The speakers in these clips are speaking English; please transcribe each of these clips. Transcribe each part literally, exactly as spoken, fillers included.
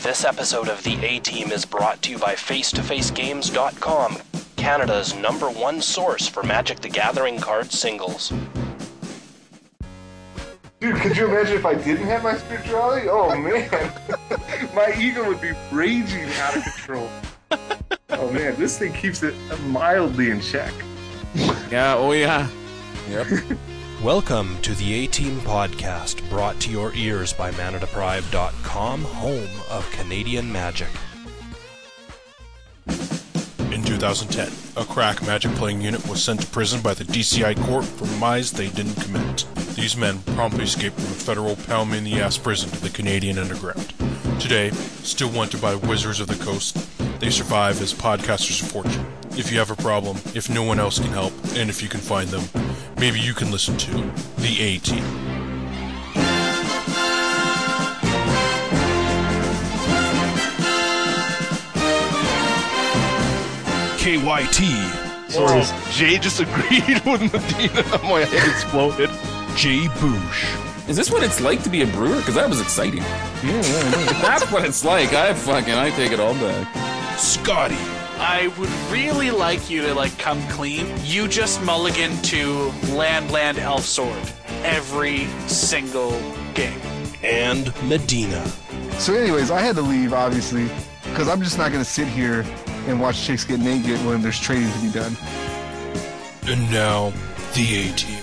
This episode of The A-Team is brought to you by face to face games dot com, Canada's number one source for Magic the Gathering card singles. Dude, could you imagine if I didn't have my spirituality? Oh, man. My ego would be raging out of control. Oh, man, this thing keeps it mildly in check. Yeah, oh yeah. Yep. Welcome to the A-Team Podcast, brought to your ears by mana deprived dot com, home of Canadian Magic. In two thousand ten, a crack Magic playing unit was sent to prison by the D C I court for crimes they didn't commit. These men promptly escaped from a federal pound-me-in-the-ass prison to the Canadian underground. Today, still wanted by wizards of the coast, they survive as podcasters of fortune. If you have a problem, if no one else can help, and if you can find them, maybe you can listen to The A-Team. K Y T. Sorry, Jay just agreed with Medina. My head exploded. Jay Boosh. Is this what it's like to be a brewer? Because that was exciting. Yeah, that's what it's like. I fucking, I take it all back. Scotty. I would really like you to, like, come clean. You just mulligan to Land, Land, Elf, Sword every single game. And Medina. So anyways, I had to leave, obviously, because I'm just not going to sit here and watch chicks get naked when there's trading to be done. And now, The A-Team.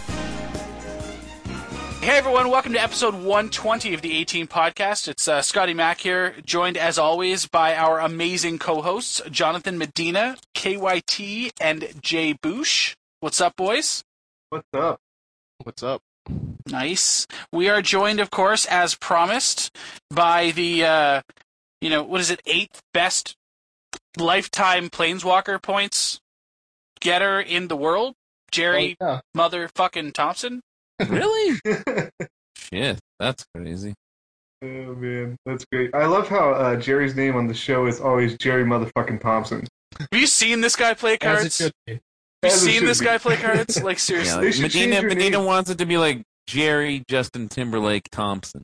Hey everyone, welcome to episode one twenty of the A-Team Podcast. It's uh, Scotty Mack here, joined as always by our amazing co-hosts, Jonathan Medina, K Y T, and Jay Boosh. What's up, boys? What's up? What's up? Nice. We are joined, of course, as promised, by the, uh, you know, what is it, eighth best lifetime Planeswalker points getter in the world, Jerry oh, yeah. motherfucking Thompson. Really? Shit, that's crazy. Oh, man, that's great. I love how uh, Jerry's name on the show is always Jerry motherfucking Thompson. Have you seen this guy play As it cards? should be. Have you As it seen should this be. guy play cards? Like, Yeah, seriously. They like should Medina, change your Medina name. wants it to be like Jerry Justin Timberlake Thompson.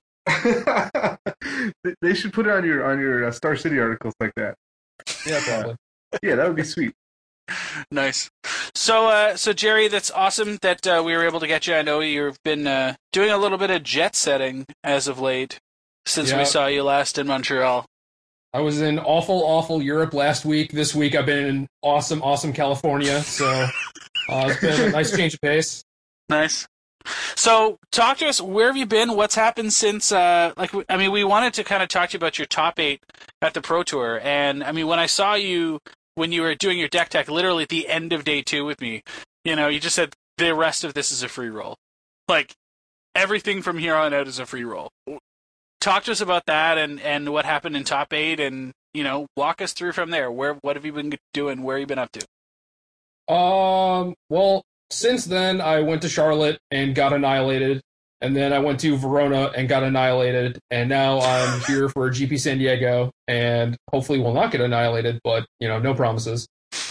They should put it on your on your uh, Star City articles like that. Yeah, probably. Yeah, that would be sweet. Nice. So, uh, so Jerry, that's awesome that uh, we were able to get you. I know you've been uh, doing a little bit of jet setting as of late since Yeah. we saw you last in Montreal. I was in awful, awful Europe last week. This week I've been in awesome, awesome California. So uh, it's been a nice change of pace. Nice. So, talk to us. Where have you been? What's happened since? Uh, like, I mean, we wanted to kind of talk to you about your top eight at the Pro Tour, and I mean, when I saw you when you were doing your deck tech, literally at the end of day two with me, you know, you just said the rest of this is a free roll. Like, everything from here on out is a free roll. Talk to us about that and, and what happened in top eight, and you know, walk us through from there. Where what have you been doing? Where have you been up to? Um. Well, since then I went to Charlotte and got annihilated, and then I went to Verona and got annihilated, and now I'm here for G P San Diego, and hopefully will not get annihilated, but you know, no promises.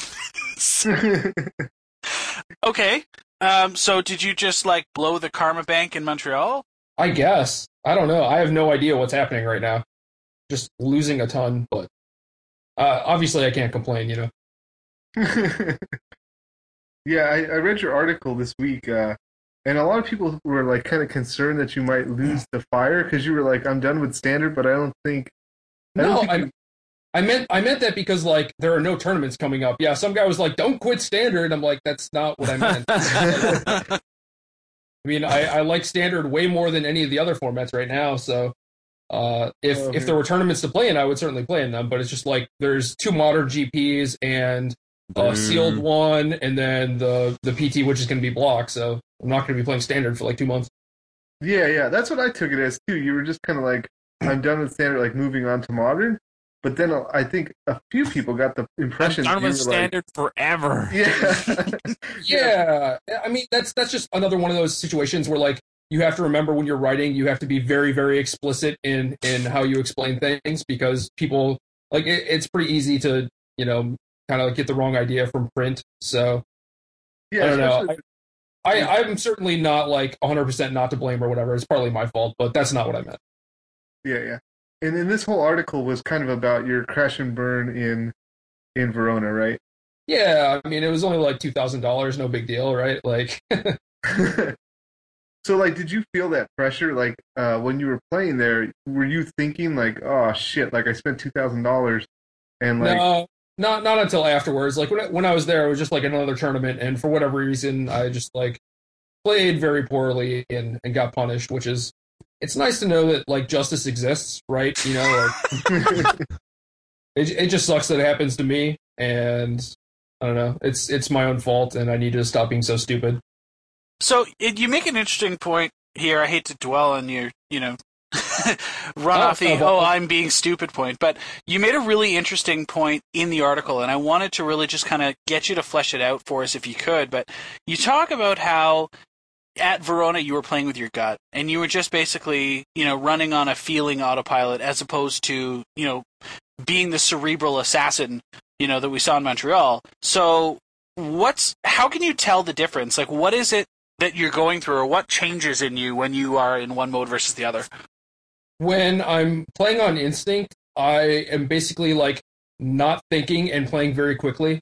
Okay. Um. So, did you just like blow the Karma Bank in Montreal? I guess. I don't know. I have no idea what's happening right now. Just losing a ton, but uh, obviously I can't complain, you know. Yeah, I, I read your article this week, uh, and a lot of people were like kind of concerned that you might lose the fire because you were like, "I'm done with standard," but I don't think. I don't No, think I, you- I meant I meant that because like there are no tournaments coming up. Yeah, some guy was like, "Don't quit standard." I'm like, that's not what I meant. I mean, I, I like standard way more than any of the other formats right now. So, uh, if Oh, if man. there were tournaments to play in, I would certainly play in them. But it's just like there's two modern G Ps and a sealed one, and then the the P T, which is going to be blocked. So I'm not going to be playing standard for like two months. Yeah, yeah, that's what I took it as too. You were just kind of like, "I'm done with standard," like moving on to modern. But then uh, I think a few people got the impression that I'm you done were with standard forever. like, yeah, Yeah, I mean that's that's just another one of those situations where like you have to remember when you're writing, you have to be very very explicit in in how you explain things because people like it, it's pretty easy to you know kind of like get the wrong idea from print. So yeah. I don't know. especially- I, I'm certainly not like one hundred percent not to blame or whatever. It's partly my fault, but that's not what I meant. Yeah, yeah. and then this whole article was kind of about your crash and burn in in Verona, right? Yeah, I mean, it was only like two thousand dollars, no big deal, right? Like, so like, did you feel that pressure, like, uh, when you were playing there? Were you thinking like, oh shit, like I spent two thousand dollars, and like, no, not not until afterwards. Like when I, when I was there, it was just like another tournament, and for whatever reason, I just like played very poorly and and got punished. Which is, it's nice to know that like justice exists, right? You know, like it it just sucks that it happens to me, and I don't know. It's it's my own fault, and I need to stop being so stupid. So it, you make an interesting point here. I hate to dwell on your, you know, run Oh, off the, oh, well- oh, I'm being stupid point. But you made a really interesting point in the article, and I wanted to really just kind of get you to flesh it out for us if you could. But you talk about how at Verona you were playing with your gut, and you were just basically, you know, running on a feeling autopilot as opposed to, you know, being the cerebral assassin, you know, that we saw in Montreal. So what's, how can you tell the difference? Like, what is it that you're going through, or what changes in you when you are in one mode versus the other? When I'm playing on instinct, I am basically like not thinking and playing very quickly.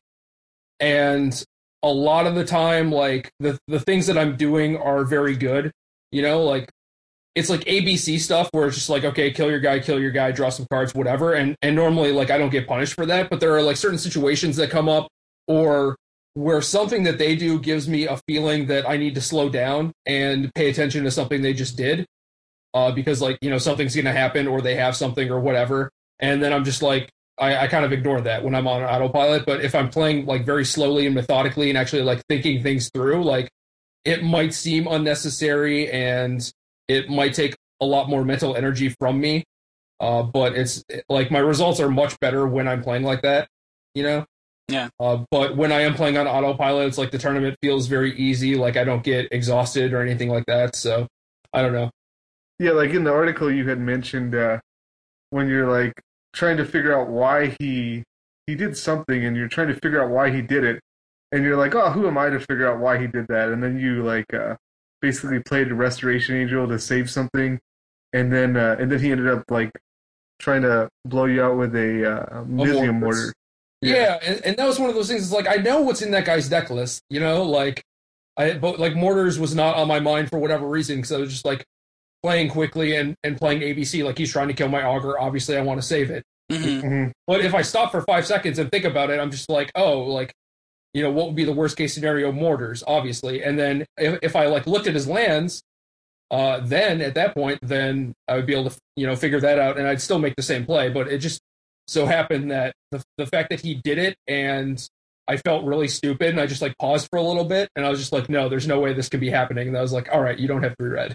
And a lot of the time, like the the things that I'm doing are very good. You know, like it's like A B C stuff where it's just like, okay, kill your guy, kill your guy, draw some cards, whatever. And and normally like I don't get punished for that, but there are like certain situations that come up or where something that they do gives me a feeling that I need to slow down and pay attention to something they just did. Uh, because like, you know, something's going to happen or they have something or whatever. And then I'm just like, I, I kind of ignore that when I'm on autopilot. But if I'm playing like very slowly and methodically and actually like thinking things through, like it might seem unnecessary and it might take a lot more mental energy from me. Uh, but it's like my results are much better when I'm playing like that, you know? Yeah. Uh, but when I am playing on autopilot, it's like the tournament feels very easy. Like I don't get exhausted or anything like that. So I don't know. yeah, like in the article you had mentioned uh, when you're like trying to figure out why he he did something, and you're trying to figure out why he did it, and you're like, oh, who am I to figure out why he did that? And then you like uh, basically played a Restoration Angel to save something, and then uh, and then he ended up like trying to blow you out with a uh, Mizium mortar. mortar. Yeah, and, and that was one of those things. It's like I know what's in that guy's deck list, you know. Like, I but like mortars was not on my mind for whatever reason because I was just like playing quickly and, and playing A B C. Like he's trying to kill my augur. Obviously, I want to save it. Mm-hmm. Mm-hmm. But if I stop for five seconds and think about it, I'm just like, oh, like, you know, what would be the worst case scenario? Mortars, obviously. And then if, if I like looked at his lands, uh, then at that point, then I would be able to, you know, figure that out, and I'd still make the same play. But it just so happened that the the fact that he did it and I felt really stupid, and I just like paused for a little bit, and I was just like, no, there's no way this could be happening. And I was like, all right, you don't have three red.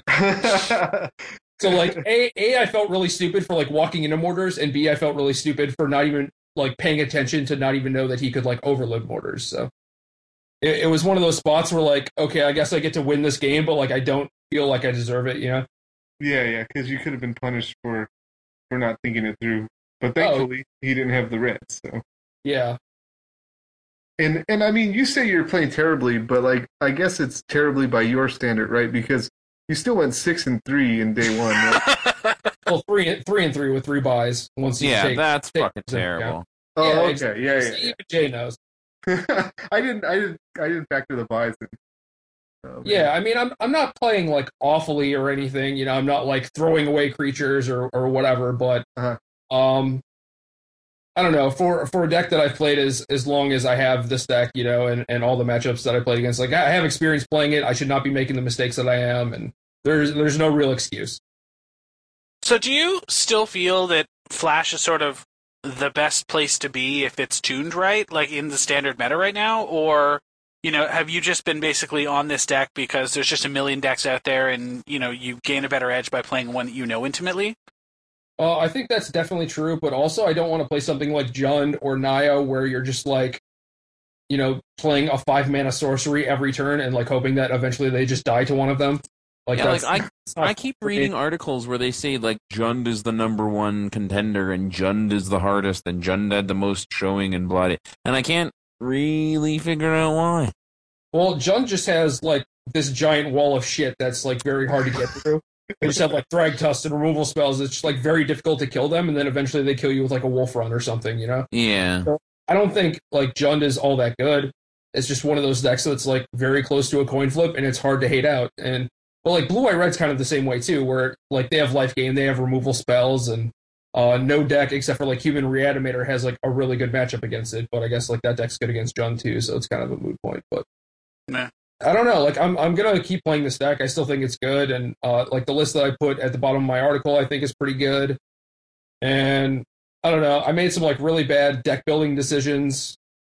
So like a a I felt really stupid for like walking into mortars, and B I felt really stupid for not even like paying attention to not even know that he could like overload mortars. So it, it was one of those spots where like, okay, I guess I get to win this game, but like I don't feel like I deserve it, you know? Yeah, yeah, because you could have been punished for for not thinking it through. But thankfully, oh. he didn't have the reds. So yeah. And and I mean, you say you're playing terribly, but like I guess it's terribly by your standard, right? Because you still went six and three in day one. Right? Well, three and three and three with three buys. Once you yeah, take, that's take fucking terrible. Oh, yeah, okay, exactly. yeah, yeah. Even Jay knows. I didn't, I didn't, I didn't factor the buys in. Oh, yeah, I mean, I'm I'm not playing like awfully or anything. You know, I'm not like throwing away creatures or or whatever. But uh-huh. um, I don't know, for for a deck that I've played as as long as I have this deck, you know, and, and all the matchups that I played against, like I have experience playing it. I should not be making the mistakes that I am, and there's there's no real excuse. So do you still feel that Flash is sort of the best place to be if it's tuned right, like in the standard meta right now? Or, you know, have you just been basically on this deck because there's just a million decks out there and, you know, you gain a better edge by playing one that you know intimately? Uh, I think that's definitely true, but also I don't want to play something like Jund or Naya where you're just like, you know, playing a five mana sorcery every turn and like hoping that eventually they just die to one of them. Like, yeah, that's, like I, I keep reading articles where they say like Jund is the number one contender and Jund is the hardest and Jund had the most showing in Blood, and I can't really figure out why. Well, Jund just has like this giant wall of shit that's like very hard to get through. they just have like Thragtusk and removal spells. It's just like very difficult to kill them, and then eventually they kill you with like a Wolf Run or something, you know? Yeah. So I don't think like Jund is all that good. It's just one of those decks that's like very close to a coin flip, and it's hard to hate out. And well, like Blue Eye Red's kind of the same way too, where like they have life gain, they have removal spells, and uh, no deck except for like Human Reanimator has like a really good matchup against it. But I guess like that deck's good against Jund too, so it's kind of a moot point. But Nah. I don't know. Like I'm I'm gonna keep playing this deck. I still think it's good, and uh, like the list that I put at the bottom of my article, I think is pretty good. And I don't know. I made some like really bad deck building decisions,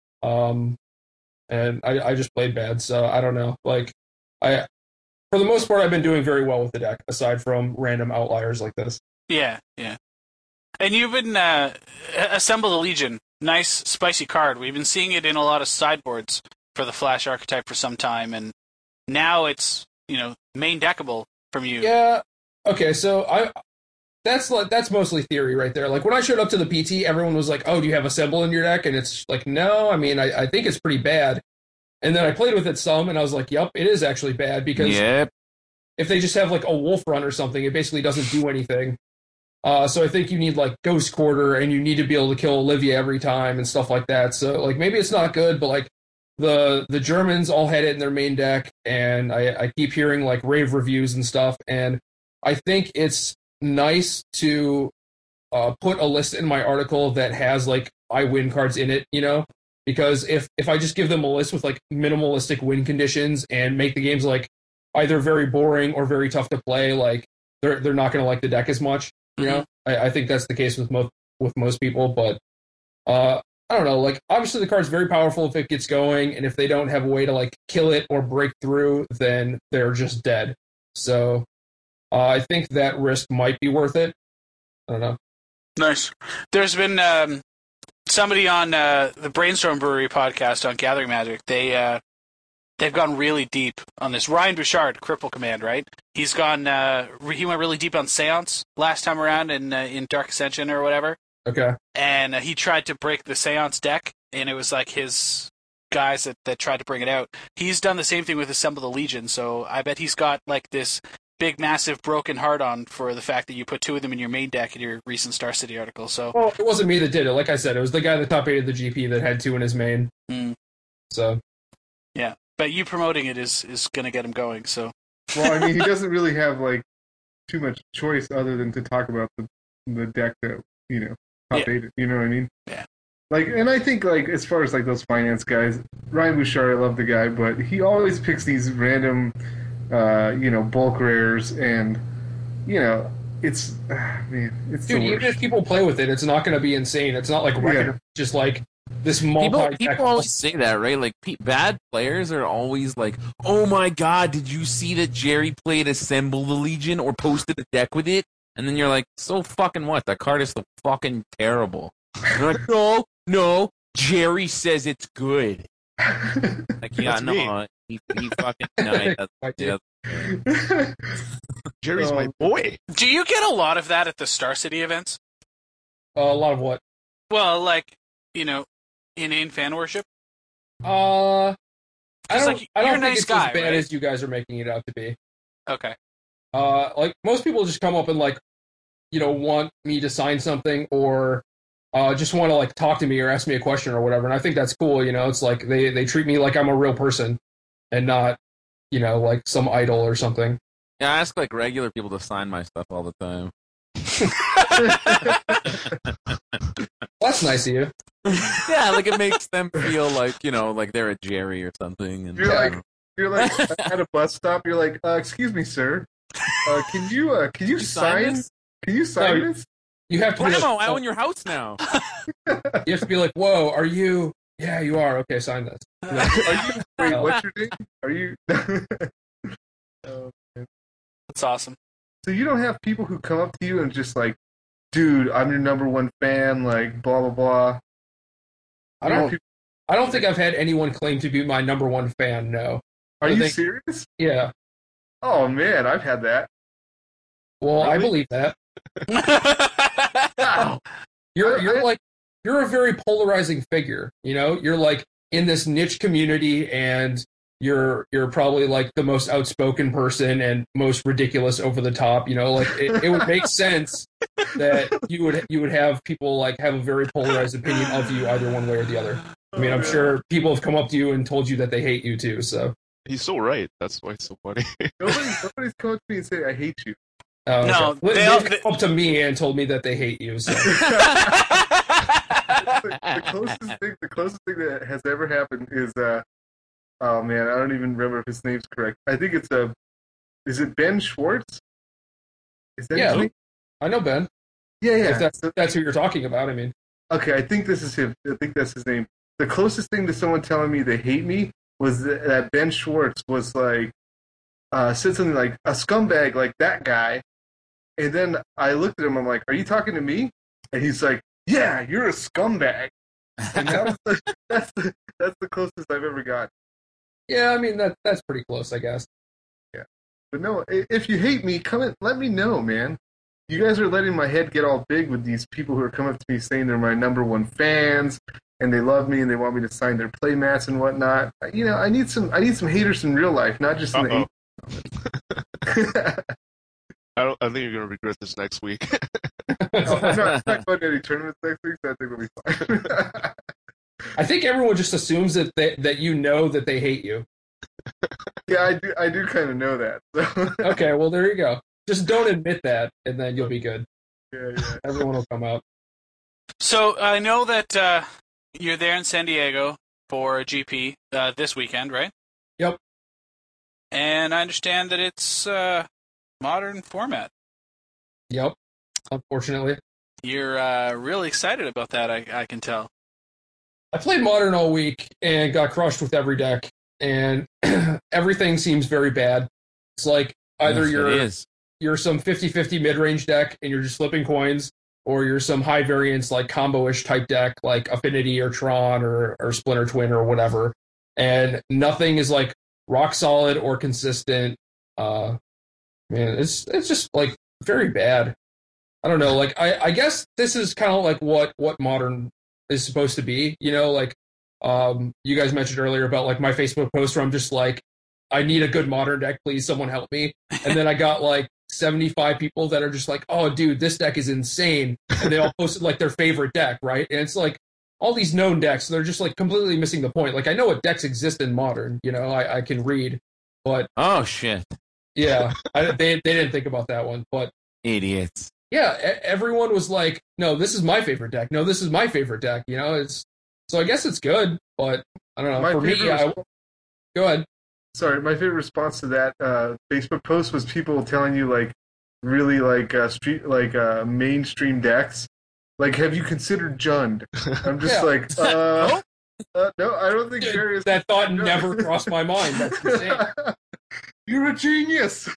um, and I I just played bad. So I don't know. Like I. For the most part, I've been doing very well with the deck, aside from random outliers like this. Yeah, yeah. And you've been uh, Assemble the Legion. Nice, spicy card. We've been seeing it in a lot of sideboards for the Flash archetype for some time, and now it's, you know, main deckable from you. Yeah. Okay, so I that's like that's mostly theory right there. Like when I showed up to the P T, everyone was like, "Oh, do you have Assemble in your deck?" And it's like, no. I mean, I, I think it's pretty bad. And then I played with it some, and I was like, "Yep, it is actually bad because Yep. if they just have like a Wolf Run or something, it basically doesn't do anything." Uh, so I think you need like Ghost Quarter, and you need to be able to kill Olivia every time and stuff like that. So like maybe it's not good, but like the the Germans all had it in their main deck, and I, I keep hearing like rave reviews and stuff, and I think it's nice to uh, put a list in my article that has like I win cards in it, you know. Because if, if I just give them a list with like minimalistic win conditions and make the games like either very boring or very tough to play, like they're they're not going to like the deck as much. You know, mm-hmm. I, I think that's the case with most with most people. But uh, I don't know. Like obviously the card's very powerful if it gets going, and if they don't have a way to like kill it or break through, then they're just dead. So uh, I think that risk might be worth it. I don't know. Nice. There's been. Um... Somebody on uh, the Brainstorm Brewery podcast on Gathering Magic, they uh, they've gone really deep on this. Ryan Bouchard, Cripple Command, right? He's gone. Uh, he went really deep on Seance last time around in uh, in Dark Ascension or whatever. Okay. And uh, he tried to break the Seance deck, and it was like his guys that, that tried to bring it out. He's done the same thing with Assemble the Legion, so I bet he's got like this big, massive, broken heart on for the fact that you put two of them in your main deck in your recent Star City article. So, well, it wasn't me that did it. Like I said, it was the guy that top eighted the G P that had two in his main. Mm. So, yeah, but you promoting it is is going to get him going. So, well, I mean, he doesn't really have like too much choice other than to talk about the the deck that you know top yeah. eighted. You know what I mean? Yeah. Like, and I think like as far as like those finance guys, Ryan Bouchard, I love the guy, but he always picks these random. Uh, you know, bulk rares, and you know, it's uh, man, it's dude. Even if people play with it, it's not going to be insane. It's not like record, yeah. just like this multi. People, people always say that, right? Like pe- bad players are always like, "Oh my god, did you see that Jerry played Assemble the Legion or posted a deck with it?" And then you're like, "So fucking what? That card is so fucking terrible." You're like, "No, no, Jerry says it's good." Like, yeah, no, uh, he, he fucking no, he doesn't. Yeah. Jerry's my boy. Do you get a lot of that at the Star City events? Uh, a lot of what? Well, like, you know, inane fan worship. Uh, I don't. Like, I don't think nice it's guy, as bad right? as you guys are making it out to be. Okay. Uh, like most people just come up and like, you know, want me to sign something or. Uh, just want to like talk to me or ask me a question or whatever, and I think that's cool. You know, it's like they, they treat me like I'm a real person, and not, you know, like some idol or something. Yeah, I ask like regular people to sign my stuff all the time. That's nice of you. Yeah, like it makes them feel like, you know, like they're a Jerry or something. And you're like you're like at a bus stop. You're like, uh, excuse me, sir. Uh, can you uh, can you, you sign? sign can you sign no, this? You have to. Grandma, be like, I own your house now. You have to be like, whoa, are you? Yeah, you are. Okay, sign this. Are you? Wait, what's your name? Are you? Oh, man. That's awesome. So you don't have people who come up to you and just like, dude, I'm your number one fan, like blah blah blah. I don't. People... I don't think I've had anyone claim to be my number one fan. No. Are you think... serious? Yeah. Oh man, I've had that. Well, really? I believe that. Wow. You're you're like you're a very polarizing figure, you know? You're like in this niche community and you're you're probably like the most outspoken person and most ridiculous over the top. You know, like it, it would make sense that you would you would have people like have a very polarized opinion of you either one way or the other. I mean, I'm sure people have come up to you and told you that they hate you too. So He's so right. That's why it's so funny. Nobody, nobody's come up to me and say I hate you. uh, No, okay. they they all- came up to me and told me that they hate you. So the, the closest thing, the closest thing that has ever happened is, uh, oh man, I don't even remember if his name's correct. I think it's a, uh, is it Ben Schwartz? Is that Yeah. his name? I know Ben. Yeah, yeah. If that's So- that's who you're talking about, I mean, okay, I think this is him. I think that's his name. The closest thing to someone telling me they hate me was that, that Ben Schwartz was like, uh, said something like a scumbag like that guy, and then I looked at him. I'm like, "Are you talking to me?" And he's like, "Yeah, you're a scumbag." And that was the, that's the that's the closest I've ever got. yeah, I mean that that's pretty close, I guess. But no, i- if you hate me, come and let me know, man. You guys are letting my head get all big with these people who are coming up to me saying they're my number one fans and they love me and they want me to sign their play mats and whatnot. You know, I need some I need some haters in real life, not just in the Uh-oh. hate. I don't. I think you're gonna regret this next week. Oh, I'm not, I'm not going to any tournaments next week, so I think we'll be fine. I think everyone just assumes that they, that you know that they hate you. Yeah, I do I do kind of know that. So. Okay, well there you go. Just don't admit that, and then you'll be good. Yeah, yeah. Everyone will come out. So I know that uh, you're there in San Diego for G P uh, this weekend, right? Yep. And I understand that it's uh, modern format. Yep. Unfortunately, You're uh, really excited about that, I, I can tell. I played Modern all week and got crushed with every deck, and everything seems very bad. It's like either Yes, you're it is. you're some fifty-fifty mid-range deck and you're just flipping coins, or you're some high variance like combo-ish type deck like Affinity or Tron or, or Splinter Twin or whatever, and nothing is like rock solid or consistent. Uh, man, it's it's just like very bad. I don't know. Like I, I guess this is kind of like what what Modern is supposed to be. You know, like um, you guys mentioned earlier about like my Facebook post where I'm just like, I need a good Modern deck, please, someone help me. And then I got like seventy-five people that are just like, oh, dude, this deck is insane, and they all posted like their favorite deck, right? And it's like all these known decks, they're just like completely missing the point. Like I know what decks exist in Modern, you know, I, I can read, but Oh shit, yeah, I, they they didn't think about that one, but. idiots! Yeah, e- everyone was like, "No, this is my favorite deck. No, this is my favorite deck." You know, it's so I guess it's good, but I don't know. My For me, favorite I, resp- go ahead. Sorry, my favorite response to that uh, Facebook post was people telling you like really like uh, street like uh, mainstream decks. Like, have you considered Jund? I'm just Yeah. like, uh, uh, no, I don't think Jerry is. That thought never crossed my mind. That's insane. You're a genius.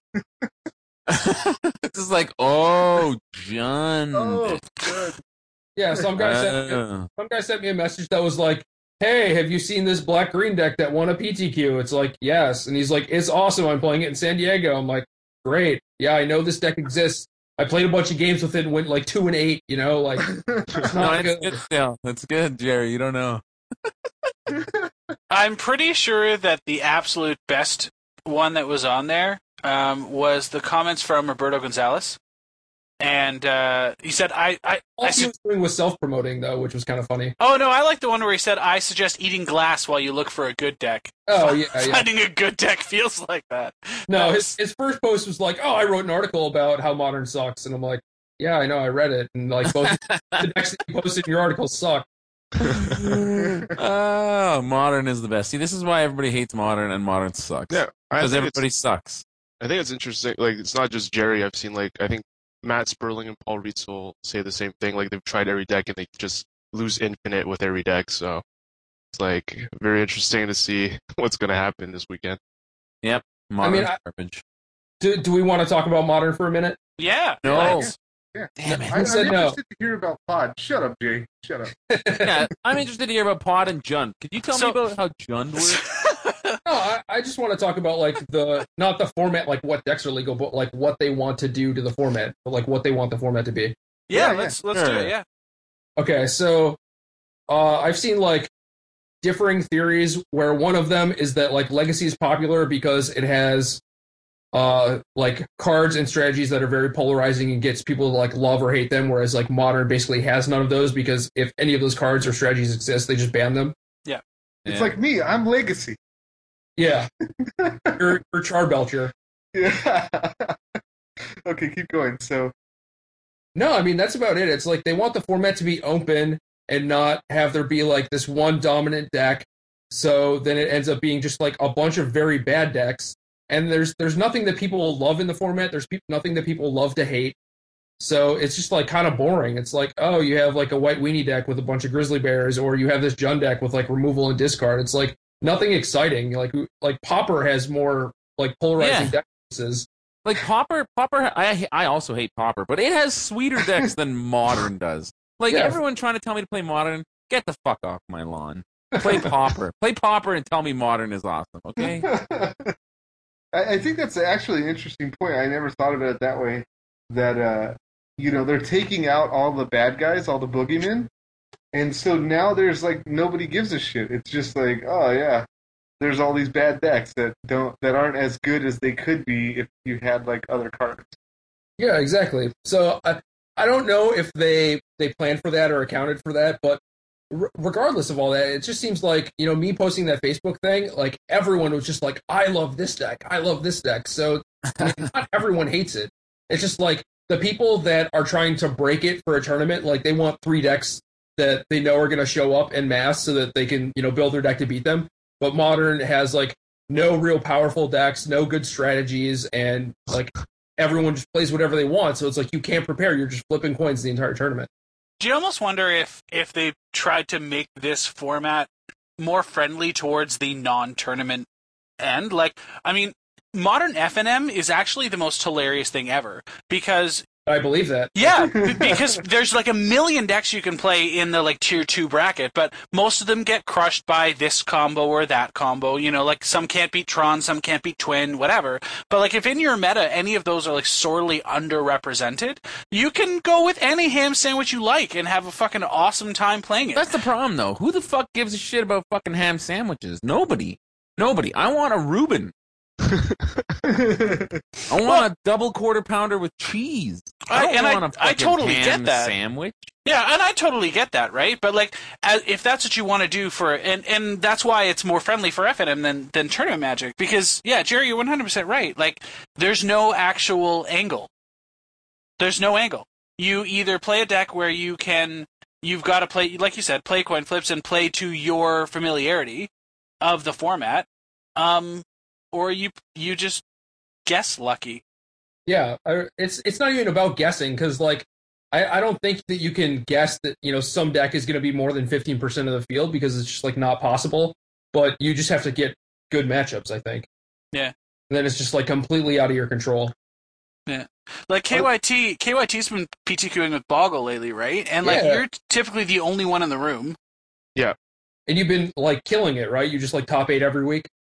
This is like, oh, John. Oh, good. Yeah, some guy sent me, Uh, some guy sent me a message that was like, "Hey, have you seen this black green deck that won a P T Q?" It's like, yes, and he's like, "It's awesome. I'm playing it in San Diego." I'm like, "Great, yeah, I know this deck exists. I played a bunch of games with it and went like two and eight. You know, like it's no, not it's good." good still. It's good, Jerry. You don't know. I'm pretty sure that the absolute best one that was on there um, was the comments from Roberto Gonzalez. And uh, he said, I, I, All I he su- was doing was self-promoting though, which was kind of funny. oh no, I like the one where he said, I suggest eating glass while you look for a good deck. Oh yeah, yeah. Finding a good deck feels like that. No, That his, his first post was like, "Oh, I wrote an article about how Modern sucks," and I'm like, "Yeah, I know, I read it." And like both the decks that you posted in your article suck. Oh, Modern is the best. See, this is why everybody hates Modern, and Modern sucks. Yeah, I Because think, everybody it's, sucks. I think it's interesting. Like, it's not just Jerry. I've seen like I think Matt Sperling and Paul Rietzel say the same thing. Like they've tried every deck and they just lose infinite with every deck. So it's like very interesting to see what's going to happen this weekend. Yep, Modern mean, I- garbage. Do Do we want to talk about Modern for a minute? Yeah. No. let's. Yeah. Damn it. I, I'm said no? interested to hear about Pod. Shut up, Jay. Shut up. Yeah, I'm interested to hear about Pod and Jund. Could you tell So- me about how Jund works? No, I, I just want to talk about like the not the format, like what decks are legal, but like what they want to do to the format, but like what they want the format to be. Yeah, Yeah, let's let's do Sure. it. Yeah. Okay, so uh, I've seen like differing theories where one of them is that like Legacy is popular because it has uh like cards and strategies that are very polarizing and gets people to like love or hate them, whereas like Modern basically has none of those because if any of those cards or strategies exist, they just ban them. Yeah. It's Yeah. like me. I'm Legacy. Yeah. you're, you're Charbelcher. Yeah. Okay, keep going. So, No, I mean that's about it. It's like they want the format to be open and not have there be like this one dominant deck. So then it ends up being just like a bunch of very bad decks. And there's there's nothing that people will love in the format. There's pe- nothing that people love to hate. So it's just like kind of boring. It's like, oh, you have like a white weenie deck with a bunch of grizzly bears, or you have this Jund deck with like removal and discard. It's like nothing exciting. Like like Pauper has more like polarizing Yeah. deck choices. Like Pauper, Pauper. I I also hate Pauper, but it has sweeter decks than Modern does. Like Yeah. everyone trying to tell me to play Modern, get the fuck off my lawn. Play Pauper, play Pauper, and tell me Modern is awesome. Okay. I, I think that's actually an interesting point. I never thought of it that way. That uh, you know, they're taking out all the bad guys, all the boogeymen, and so now there's like nobody gives a shit. It's just like, oh yeah, there's all these bad decks that don't that aren't as good as they could be if you had like other cards. Yeah, exactly. So I I don't know if they they planned for that or accounted for that, but r- regardless of all that, it just seems like, you know, me posting that Facebook thing, like everyone was just like, I love this deck, I love this deck. So I mean, not everyone hates it. It's just like the people that are trying to break it for a tournament, like they want three decks that they know are going to show up en masse so that they can, you know, build their deck to beat them. But Modern has like no real powerful decks, no good strategies, and like everyone just plays whatever they want. So it's like you can't prepare. You're just flipping coins the entire tournament. Do you almost wonder if if they tried to make this format more friendly towards the non-tournament end? Like, I mean, Modern F N M is actually the most hilarious thing ever because I believe that. yeah, b- because there's like a million decks you can play in the like tier two bracket, but most of them get crushed by this combo or that combo. You know, like some can't beat Tron, some can't beat Twin, whatever. But like if in your meta any of those are like sorely underrepresented, you can go with any ham sandwich you like and have a fucking awesome time playing it. That's the problem, though. Who the fuck gives a shit about fucking ham sandwiches? Nobody. Nobody. I want a Reuben. I want Well- a double quarter pounder with cheese. I I- don't and I- want a I fucking totally ham get that. sandwich. Yeah, and I totally get that, right? But like, as, if that's what you want to do for, and and that's why it's more friendly for F N M than than Tournament Magic, because yeah, Jerry, you're one hundred percent right. Like, there's no actual angle. There's no angle. You either play a deck where you can, you've got to play, like you said, play coin flips and play to your familiarity of the format, um, or you you just guess lucky. Yeah, I- it's it's not even about guessing because like I, I don't think that you can guess that, you know, some deck is going to be more than fifteen percent of the field because it's just like not possible. But you just have to get good matchups, I think. Yeah. And then it's just like completely out of your control. Yeah. Like K Y T, K Y T's been PTQing with Boggle lately, right? And like Yeah. you're typically the only one in the room. And you've been like killing it, right? You just like top eight every week.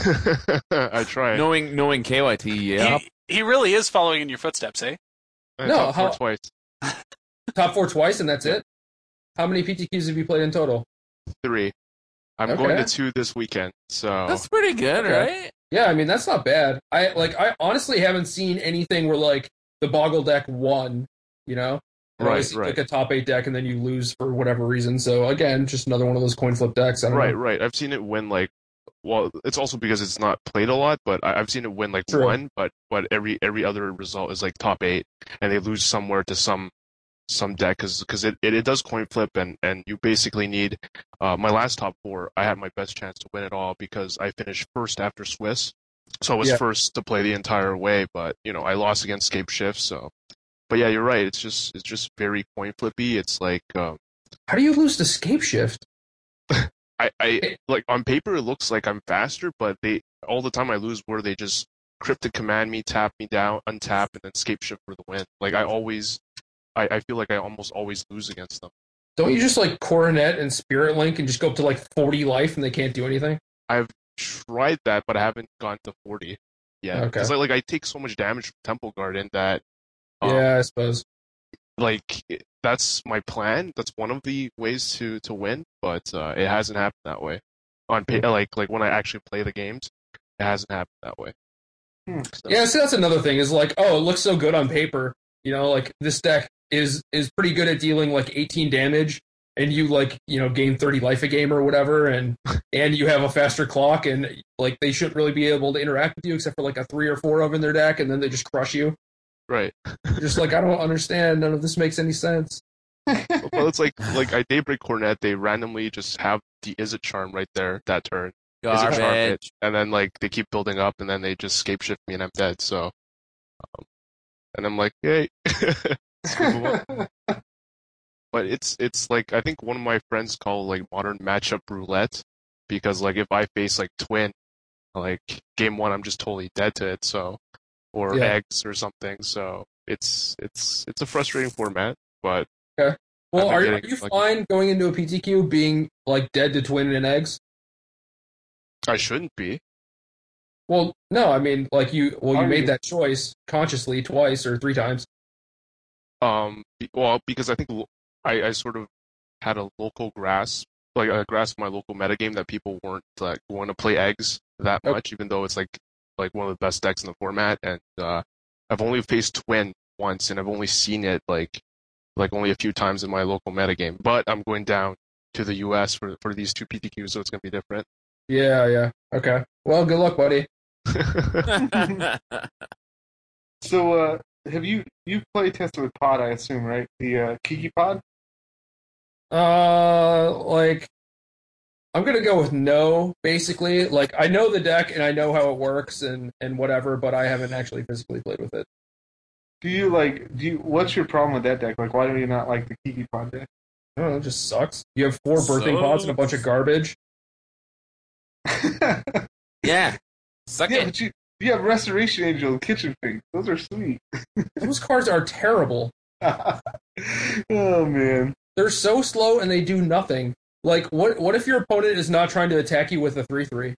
I try. Knowing knowing K Y T, yeah. He, he really is following in your footsteps, eh? I No, top four how- twice. Top four twice, and that's it. How many P T Qs have you played in total? Three. I'm Okay. going to two this weekend. So That's pretty good, Okay. right? Yeah, I mean that's not bad. I like I honestly haven't seen anything where like the Boggle deck won, you know? I always Right, see, right. like a top eight deck and then you lose for whatever reason. So again, just another one of those coin flip decks. I don't right, know. right. I've seen it win like. Well, it's also because it's not played a lot, but I, I've seen it win like True. one, but but every every other result is like top eight, and they lose somewhere to some some deck because it, it it does coin flip, and and you basically need. Uh, my last top four, I had my best chance to win it all because I finished first after Swiss, so I was Yeah. first to play the entire way, but you know I lost against Scape Shift, so. But yeah, you're right. It's just it's just very coin flippy. It's like. Um, How do you lose to Scape Shift? I, I like on paper it looks like I'm faster, but they all the time I lose where they just cryptic command me, tap me down, untap, and then scape shift for the win. Like I always, I, I feel like I almost always lose against them. Don't you just like Coronet and Spirit Link and just go up to like forty life and they can't do anything? I've tried that, but I haven't gone to forty yet. Okay. Because like, like I take so much damage from Temple Garden that um, Yeah, I suppose. like it- that's my plan. That's one of the ways to to win, but uh, it hasn't happened that way. on pay, like like when I actually play the games, it hasn't happened that way. Hmm. So, Yeah, see, that's another thing. Is like, oh, it looks so good on paper. You know, like this deck is is pretty good at dealing like eighteen damage, and you like you know gain thirty life a game or whatever, and and you have a faster clock, and like they shouldn't really be able to interact with you except for like a three or four of in their deck, and then they just crush you. right. Just like I don't understand. None of this makes any sense. Well, it's like like I Daybreak Cornet, they randomly just have the Izzet Charm right there that turn. Izzet Charm hit, Garbage. and then like they keep building up, and then they just scape shift me, and I'm dead. So, um, and I'm like, yay. But it's it's like I think one of my friends call like modern matchup roulette, because like if I face like Twin, like game one, I'm just totally dead to it. So, or Yeah. eggs or something. So it's it's it's a frustrating format, but Well, I've been are, are getting, you like- fine going into a P T Q being like dead to Twin and eggs? I shouldn't be. Well, no, I mean like you. Well, you Are made you? that choice consciously twice or three times. Um, be- well, because I think lo- I, I sort of had a local grasp, like a grasp of my local metagame that people weren't like going to play eggs that Okay. much, even though it's like like one of the best decks in the format. And uh, I've only faced Twin once, and I've only seen it like like only a few times in my local metagame. But I'm going down to the U S for for these two P T Qs, so it's gonna be different. Yeah, yeah. Okay. Well, good luck, buddy. So, uh, have you you've play tested with Pod? I assume, right? The uh, Kiki Pod. Uh, like, I'm gonna go with no. Basically, like, I know the deck and I know how it works and and whatever, but I haven't actually physically played with it. Do you like? Do you? What's your problem with that deck? Like, why do you not like the Kiki Pod deck? I don't know. It just sucks. You have four birthing pods and a bunch of garbage. Yeah. Suck Yeah, it. but you you have Restoration Angel and Kitchen Fink. Those are sweet. Those cards are terrible. Oh man. They're so slow and they do nothing. Like, what what if your opponent is not trying to attack you with a three three?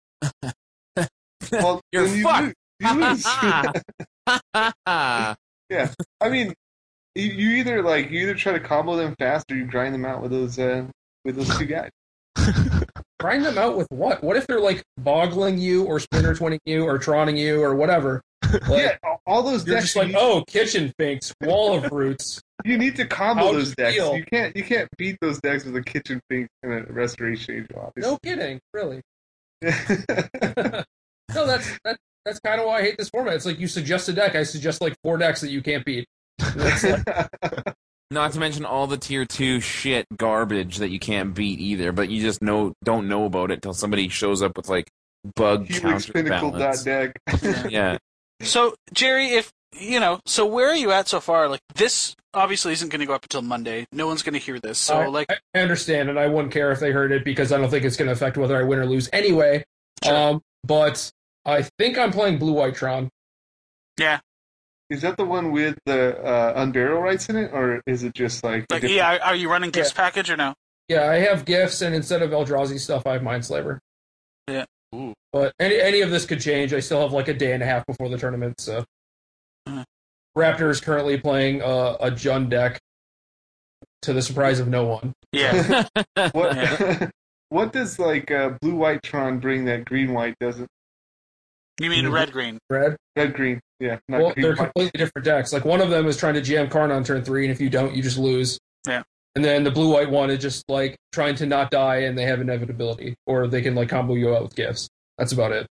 Well, You're then you fucked. lose. You lose. Yeah, I mean, you, you either like you either try to combo them fast or you grind them out with those uh, with those two guys. Grind them out with what? What if they're like boggling you or splinter twinning you or troning you or whatever? Like, Yeah, all- all those you're decks. just you like, need- oh, kitchen finks, wall of roots. You need to combo How those you decks. feel. You can't you can't beat those decks with a Kitchen Fink and a Restoration Angel. No kidding, really. Obviously. No, that's that, that's kind of why I hate this format. It's like you suggest a deck, I suggest like four decks that you can't beat. It's like, Not to mention all the tier two shit garbage that you can't beat either, but you just know don't know about it until somebody shows up with like bug Helix Pinnacle dot counterbalance. deck. Yeah. So, Jerry, if you know, so where are you at so far? Like, this obviously isn't going to go up until Monday. No one's going to hear this. So, I, like, I understand, and I wouldn't care if they heard it because I don't think it's going to affect whether I win or lose anyway. Sure. Um, but I think I'm playing Blue White Tron. yeah, Is that the one with the uh, unburial rights in it, or is it just like? a like, different- yeah. Are you running gifts package or no? Yeah, I have gifts, and instead of Eldrazi stuff, I have Mindslaver. Ooh. But any any of this could change. I still have like a day and a half before the tournament, so. Uh-huh. Raptor is currently playing uh, a Jund deck, to the surprise of no one. Yeah. What? What does like uh, blue white Tron bring that green white doesn't? You mean Mhm. red green? Red? Red green, yeah, not Well, green they're white. completely different decks. Like one of them is trying to jam Karn on turn three, and if you don't, you just lose. Yeah. And then the blue white one is just like trying to not die, and they have inevitability, or they can like combo you out with gifts. That's about it.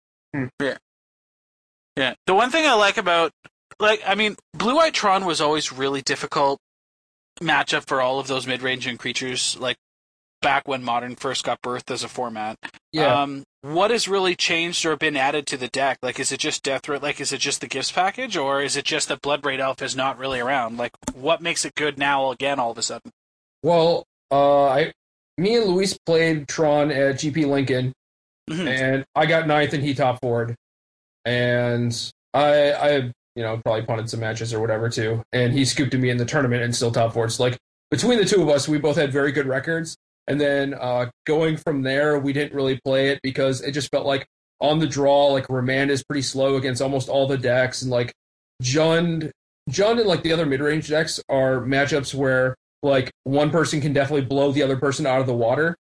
Yeah. The one thing I like about, like, I mean, Blue White Tron was always really difficult matchup for all of those mid-ranging creatures, like, back when Modern first got birthed as a format. Yeah. Um, what has really changed or been added to the deck? Like, is it just Death Threat? Like, is it just the Gifts package? Or is it just that Bloodbraid Elf is not really around? Like, what makes it good now again all of a sudden? Well, uh, I, me and Luis played Tron at G P Lincoln, Mhm. and I got ninth and he top forward, and I, I, you know, probably punted some matches or whatever too, and he scooped me in the tournament and still top forward. So like between the two of us, we both had very good records, and then uh, going from there, we didn't really play it because it just felt like on the draw, like Remand is pretty slow against almost all the decks, and like Jund, Jund and like the other mid range decks are matchups where like one person can definitely blow the other person out of the water.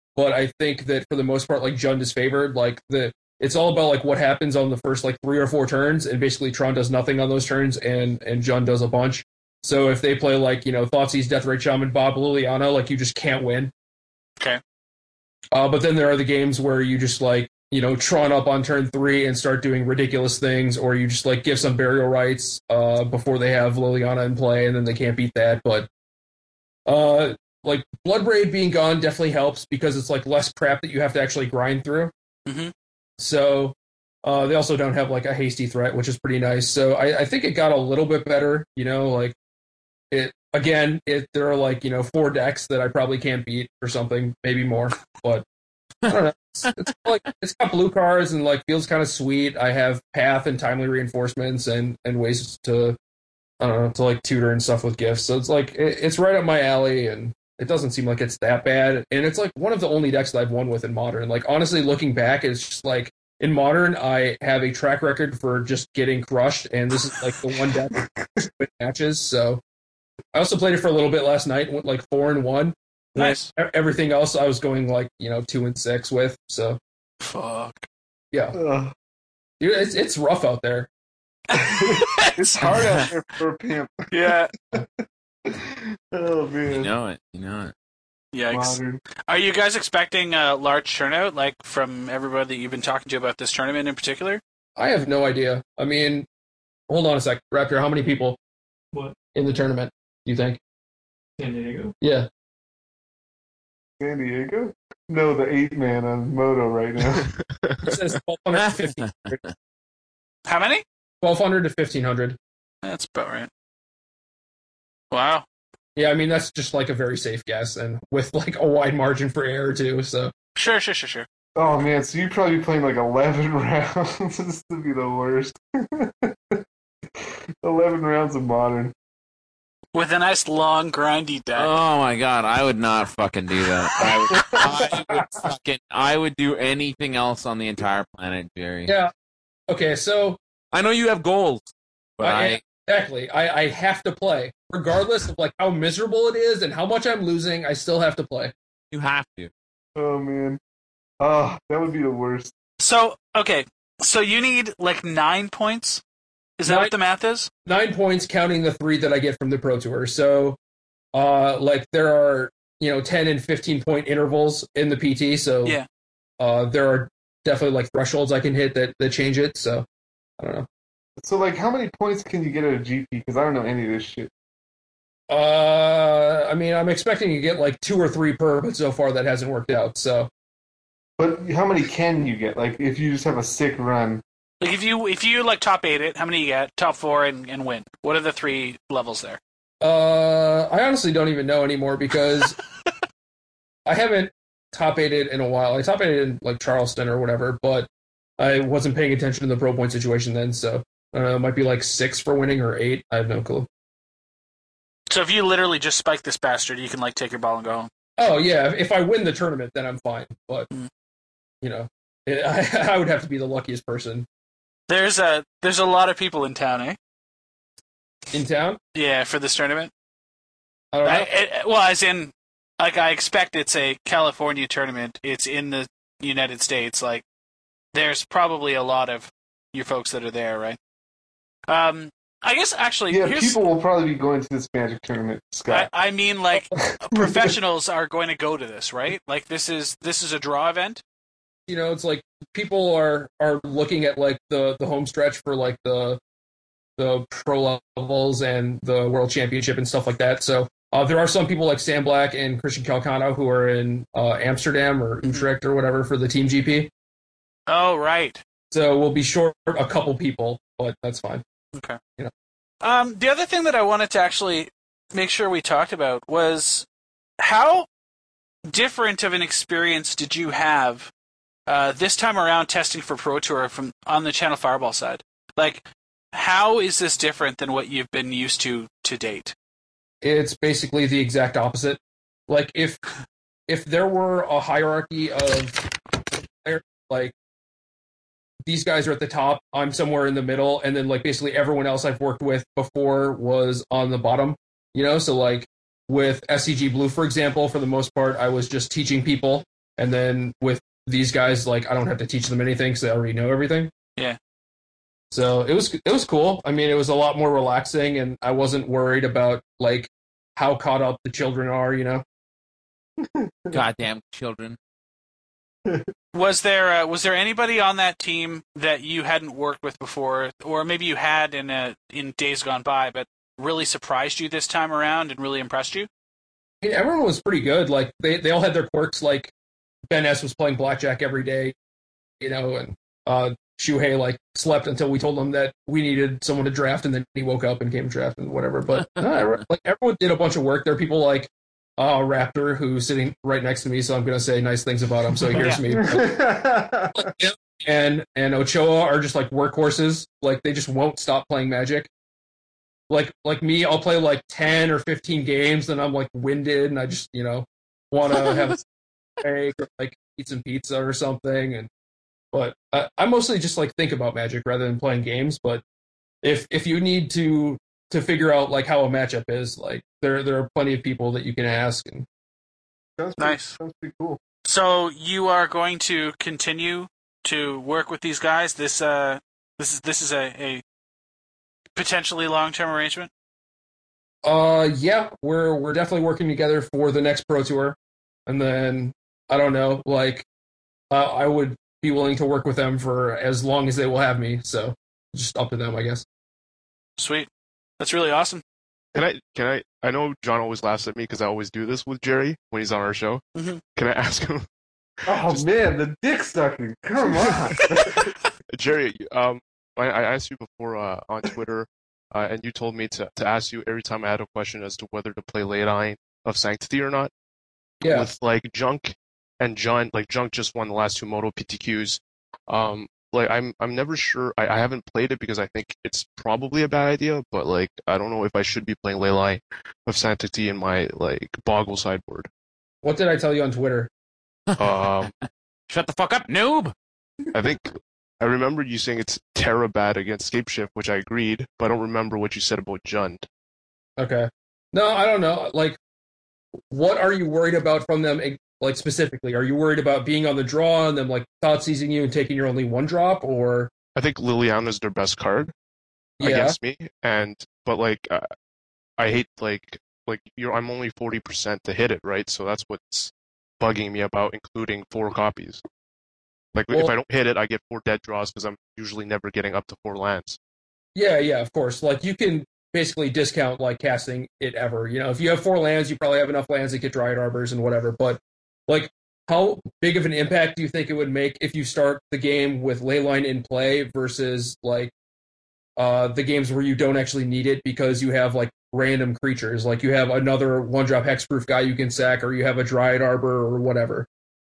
but I think that for the most part, like Jund is favored. Like the it's all about like what happens on the first like three or four turns, and basically Tron does nothing on those turns, and and Jund does a bunch. So if they play like you know Thoughtseize, Deathrite Shaman, Bob Liliana, like you just can't win. Okay. Uh, but then there are the games where you just like you know Tron up on turn three and start doing ridiculous things, or you just like give some burial rights uh, before they have Liliana in play, and then they can't beat that. But uh, like Bloodbraid being gone definitely helps because it's like less crap that you have to actually grind through. Mm-hmm. So uh, they also don't have like a hasty threat, which is pretty nice. So I, I think it got a little bit better. You know, like it again. It there are like you know four decks that I probably can't beat or something, maybe more. But I don't know. It's, it's like it's got blue cards and like feels kind of sweet. I have path and timely reinforcements and and ways to I don't know to like tutor and stuff with gifts. So it's like it, it's right up my alley and. It doesn't seem like it's that bad, and it's like one of the only decks that I've won with in Modern. Like honestly, looking back, it's just like in Modern, I have a track record for just getting crushed, and this is like the one deck that win matches. So I also played it for a little bit last night, and went like four and one. Nice. Everything else, I was going like you know two and six with. So fuck. Yeah, Ugh. dude, it's it's rough out there. It's hard out there for a pimp. Yeah. Oh man. You know it. You know it. Yikes. Modern. Are you guys expecting a large turnout, like from everybody that you've been talking to about this tournament in particular? I have no idea. I mean, hold on a sec, Raptor. How many people? What? In the tournament? Do you think? San Diego? Yeah. San Diego? No, the eight man on Moto right now. It says twelve hundred to fifteen hundred. How many? twelve hundred to fifteen hundred. That's about right. Wow. Yeah, I mean that's just like a very safe guess, and with like a wide margin for error too. So Sure, sure, sure, sure. Oh man, so you'd probably be playing like eleven rounds. This would be the worst. eleven rounds of Modern. With a nice long grindy deck. Oh my god, I would not fucking do that. I would, I would fucking, I would do anything else on the entire planet, Jerry. yeah, okay. So I know you have goals, but I, I, exactly, I, I have to play regardless of like how miserable it is and how much I'm losing. I still have to play. you have to. Oh man. Oh, that would be the worst. So, okay. So you need like nine points? Is that Nine- what the math is? Nine points, counting the three that I get from the Pro Tour. So, uh, like there are you know ten and fifteen point intervals in the P T. So Yeah. uh, there are definitely like thresholds I can hit that that change it. So I don't know. So like how many points can you get at a G P? Because I don't know any of this shit. Uh, I mean, I'm expecting to get like two or three per, but so far that hasn't worked out. So But how many can you get? Like if you just have a sick run. Like if you if you like top eight it, how many you get? Top four and, and win. What are the three levels there? uh, I honestly don't even know anymore because I haven't top eighted in a while. I top eighted in like Charleston or whatever, but I wasn't paying attention to the pro point situation then. So I don't know, it might be like six for winning or eight. I have no clue. So if you literally just spike this bastard, you can like take your ball and go home. Oh yeah, if- if I win the tournament, then I'm fine. But Mm. you know, it, I, I would have to be the luckiest person There's a there's a lot of people in town, eh? in town. Yeah, for this tournament. I don't know. I, it, well, as in, like I expect it's a California tournament. It's in the United States. Like, there's probably a lot of your folks that are there, right? Um, I guess actually, Yeah, here's, people will probably be going to this Magic tournament, I, Scott. I mean, like professionals are going to go to this, right? Like this is this is a draw event. You know, it's like people are are looking at like the the home stretch for like the the pro levels and the world championship and stuff like that. So uh, there are some people like Sam Black and Christian Calcano who are in uh, Amsterdam or Utrecht or whatever for the Team G P. Oh, right. So we'll be short a couple people, but that's fine. Okay. You know. Um, the other thing that I wanted to actually make sure we talked about was how different of an experience did you have uh, this time around testing for Pro Tour from on the Channel Fireball side? Like, how is this different than what you've been used to to date? It's basically the exact opposite. Like if if there were a hierarchy of like these guys are at the top, I'm somewhere in the middle, and then like basically everyone else I've worked with before was on the bottom. You know, so like with S C G Blue, for example, for the most part, I was just teaching people, And then with these guys, like I don't have to teach them anything because they already know everything. Yeah. So it was it was cool. I mean, it was a lot more relaxing, and I wasn't worried about like how caught up the children are. You know. Goddamn children. Was there uh, was there anybody on that team that you hadn't worked with before, or maybe you had in a, in days gone by, but really surprised you this time around and really impressed you? I mean, everyone was pretty good. Like they, they all had their quirks. Like Ben S was playing blackjack every day, you know, and uh, Shuhei like slept until we told him that we needed someone to draft, and then he woke up and came to draft and whatever. But no, like everyone did a bunch of work. There are people like uh, Raptor who's sitting right next to me, so I'm gonna say nice things about him, so he hears me. and and Ochoa are just like workhorses. Like they just won't stop playing Magic. Like like me, I'll play like ten or fifteen games, and I'm like winded, and I just you know want to have a steak or like eat some pizza or something. And but I, I mostly just like think about Magic rather than playing games. But if if you need to to figure out like how a matchup is, like there there are plenty of people that you can ask. And Sounds pretty, Nice. Sounds pretty cool. So you are going to continue to work with these guys. This uh this is this is a, a potentially long-term arrangement. Uh, yeah, we're we're definitely working together for the next Pro Tour, and then I don't know, like uh, I would be willing to work with them for as long as they will have me. So just up to them, I guess. Sweet. That's really awesome. Can I? Can I? I know John always laughs at me because I always do this with Jerry when he's on our show. Mhm. Can I ask him, Oh man, the dick sucking. Come on. Jerry? Um, I, I asked you before uh, on Twitter, uh, and you told me to to ask you every time I had a question as to whether to play Leyline of Sanctity or not. Yeah. With like Junk and John, like Junk just won the last two Moto P T Qs. Um, like I'm I'm never sure. I, I haven't played it because I think it's probably a bad idea. But like I don't know if I should be playing Leyline of Sanctity in my like Boggle sideboard. What did I tell you on Twitter? Um, Shut the fuck up, noob! I think I remember you saying it's Terra bad against Scapeshift, which I agreed, but I don't remember what you said about Jund. Okay. No, I don't know. Like, what are you worried about from them? Like specifically, are you worried about being on the draw and them like thought seizing you and taking your only one drop, or? I think Liliana's their best card Yeah. against me, and but like uh, I hate like like you're I'm only forty percent to hit it, right? So that's what's bugging me about including four copies. Like if Well- I don't hit it, I get four dead draws because I'm usually never getting up to four lands. Yeah, yeah, of course. Like you can basically discount like casting it ever. You know, if you have four lands, you probably have enough lands to get Dryad Arbors and whatever. But like, how big of an impact do you think it would make if you start the game with Leyline in play versus like uh, the games where you don't actually need it because you have like random creatures, like you have another one drop hexproof guy you can sack, or you have a Dryad Arbor or whatever.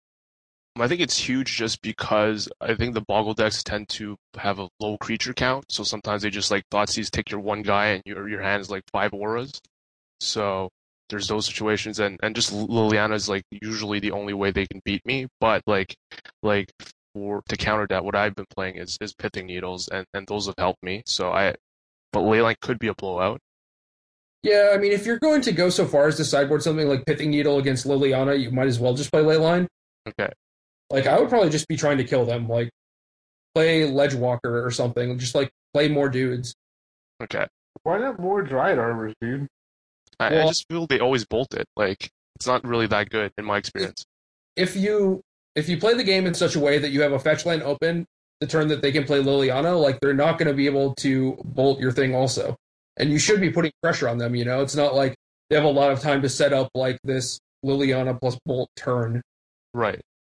I think it's huge just because I think the Boggle decks tend to have a low creature count, so sometimes they just like Thoughtseize take your one guy and your your hand is like five auras. So there's those situations, and, and just Liliana is like usually the only way they can beat me. But like like for to counter that, what I've been playing is, is Pithing Needles, and, and those have helped me. So I, but Leyline could be a blowout. Yeah, I mean, if you're going to go so far as to sideboard something like Pithing Needle against Liliana, you might as well just play Leyline. Okay. Like, I would probably just be trying to kill them. Like, play Ledgewalker or something. Just, like, play more dudes. Okay. Why not more Dryad Arbors, dude? I, Well- I just feel they always bolt it. Like it's not really that good in my experience. If you if you play the game in such a way that you have a fetch land open the turn that they can play Liliana, like, they're not going to be able to bolt your thing also. And you should be putting pressure on them, you know? It's not like they have a lot of time to set up, like, this Liliana plus bolt turn. Right.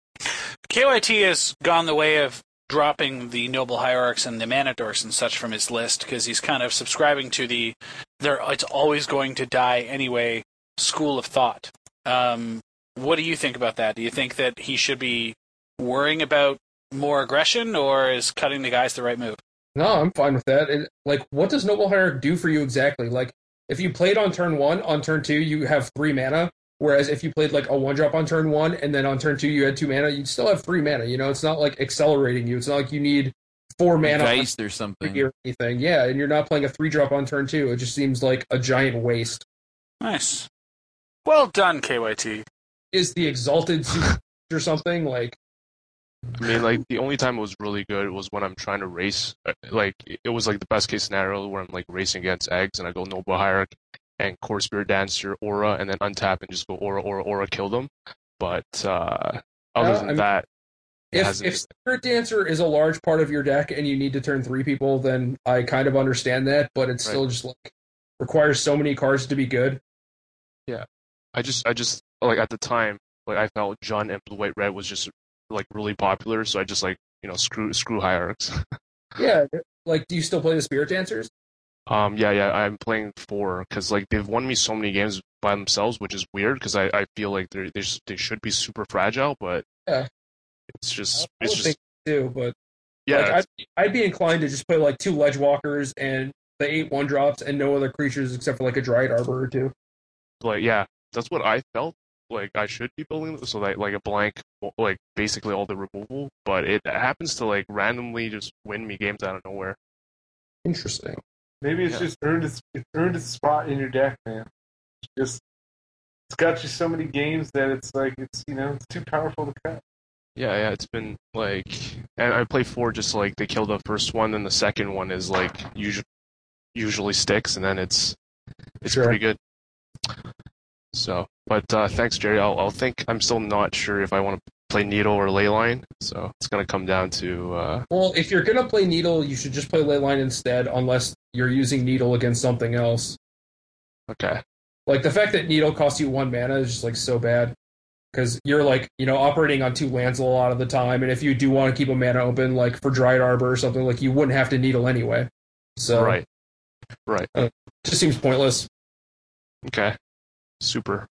K Y T has gone the way of dropping the Noble Hierarchs and the Mana Dorks and such from his list because he's kind of subscribing to the "there it's always going to die anyway" school of thought. Um, what do you think about that? Do you think that he should be worrying about more aggression, or is cutting the guys the right move? No, I'm fine with that. It, like, what does Noble Hierarch do for you exactly? Like, if you played on turn one, on turn two, you have three mana. Whereas if you played, like, a one-drop on turn one, and then on turn two you had two mana, you'd still have three mana, you know? It's not, like, accelerating you. It's not like you need four mana on Geist or something. three or anything. Yeah, and you're not playing a three-drop on turn two. It just seems like a giant waste. Nice. Well done, K Y T. Is the Exalted Super or something. Like, I mean, like, the only time it was really good was when I'm trying to race. Uh, Like, it was like the best case scenario where I'm like racing against eggs and I go Noble Hierarch and Core Spirit Dancer, Aura, and then untap and just go Aura, Aura, Aura, kill them. But uh, other Uh, than I mean, that, it if hasn't if Spirit Dancer is a large part of your deck and you need to turn three people, then I kind of understand that. But it's still Right. just like requires so many cards to be good. I just, I just, like, at the time, like, I felt Jund and Blue White Red was just, like, really popular, so I just, like, you know, screw, screw Hierarchs. Yeah, like, do you still play the Spirit Dancers? Um, yeah, yeah, I'm playing four, because, like, they've won me so many games by themselves, which is weird, because I, I feel like they're, they're, they should be super fragile, but Yeah. it's just, I it's would just, think too, but yeah, like, it's- I'd, I'd be inclined to just play like two Ledge Walkers and the eight one drops and no other creatures except for like a Dryad Arbor or two. like, yeah, that's what I felt like I should be building, so that, like, a blank, like, basically all the removal, but it happens to, like, randomly just win me games out of nowhere. Interesting. Maybe it's Yeah. just earned its it's earned its spot in your deck, man. It's just it's got you so many games that it's like it's you know it's too powerful to cut. Yeah, yeah, it's been like, and I play four just like they kill the first one, and the second one is like usually usually sticks, and then it's it's Sure. pretty good. So, but uh, thanks, Jerry. I'll I'll think. I'm still not sure if I want to play Needle or Leyline, so it's gonna come down to. Uh, Well, if you're gonna play Needle, you should just play Leyline instead, unless you're using Needle against something else. okay. Like the fact that Needle costs you one mana is just like so bad. Because you're like, you know, operating on two lands a lot of the time, and if you do want to keep a mana open, like for Dryad Arbor or something, like you wouldn't have to Needle anyway. So Right. Right. it just seems pointless. Okay. Super.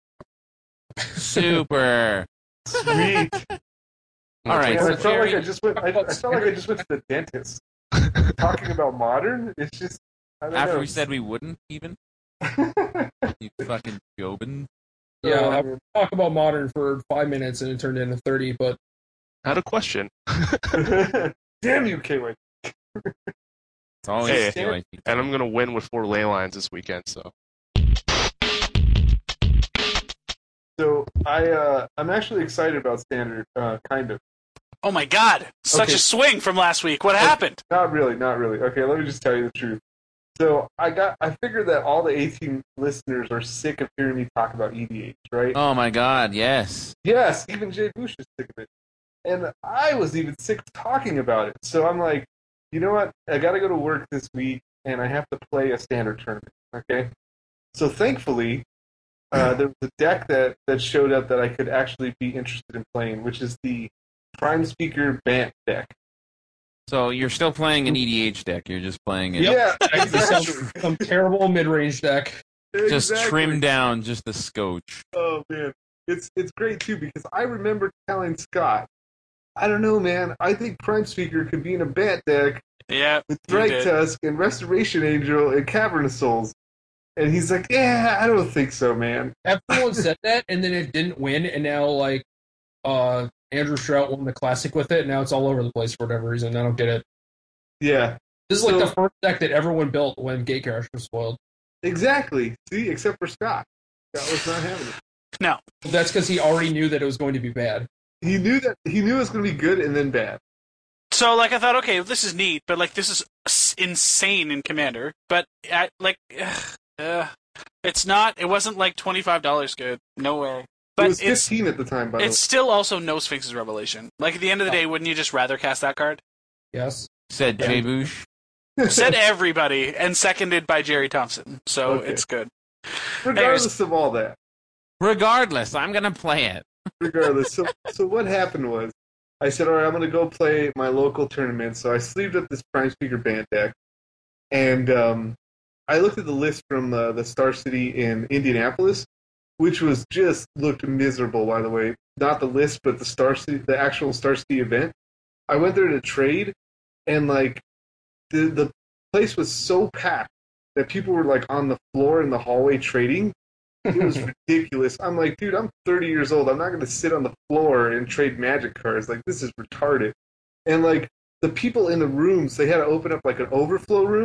Super. Sweet. All right, Man, so I felt like Jerry- I just went. I, I felt like I just went to the dentist. Talking about modern, it's just. I don't After know. we said we wouldn't, even you fucking Jobin. Yeah, Oh, I man. talk about Modern for five minutes and it turned into thirty, but I had a question. Damn you, K Y. It's always Hey, K Y T. And I'm gonna win with four ley lines this weekend, so. So I uh, I'm actually excited about standard, uh, kind of. Oh my god! Such Okay. a swing from last week. What happened? Not really, not really. Okay, let me just tell you the truth. So I got I figured that all the eighteen listeners are sick of hearing me talk about E D H, right? Oh my God! Yes. Yes, even Jay Bush is sick of it. And I was even sick of talking about it. So I'm like, you know what? I got to go to work this week, and I have to play a standard tournament, okay? So thankfully, uh, there was a deck that, that showed up that I could actually be interested in playing, which is the Prime Speaker Bant deck. So you're still playing an E D H deck. You're just playing it. Yeah, some, exactly. some terrible mid-range deck. Just Exactly. trim down just the scotch. Oh man, it's it's great too because I remember telling Scott, I don't know, man. I think Prime Speaker could be in a Bant deck Yeah, with you Drake did. Tusk and Restoration Angel and Cavern of Souls, and he's like, yeah, I don't think so, man. Everyone said that, and then it didn't win, and now, like, uh, Andrew Strout won the Classic with it, and now it's all over the place for whatever reason. I don't get it. Yeah, This is like So- the first deck that everyone built when Gatecrash was spoiled. exactly. See, except for Scott, Scott was not having it. No. That's because he already knew that it was going to be bad. He knew that he knew it was going to be good and then bad. So, like, I thought, okay, this is neat, but, like, this is s- insane in Commander. But, I, like, ugh, uh, it's not, it wasn't, like, twenty-five dollars good. No way. But it was it's fifteen at the time, by the way. it's still also no Sphinx's Revelation. Like, at the end of the day, wouldn't you just rather cast that card? Yes. Said Jay Bush. Said everybody, and seconded by Jerry Thompson. So, Okay. it's good. Regardless of all that, Regardless, I'm gonna play it. regardless. So, so what happened was, I said, all right, I'm going to go play my local tournament. So I sleeved up this Prime Speaker Band deck, and um, I looked at the list from uh, the Star City in Indianapolis, which was just looked miserable, by the way. Not the list, but the Star City, the actual Star City event. I went there to trade, and like the the place was so packed that people were like on the floor in the hallway trading. It was ridiculous. I'm like, dude, I'm thirty years old. I'm not going to sit on the floor and trade Magic cards. Like, this is retarded. And, like, the people in the rooms, they had to open up, like, an overflow room,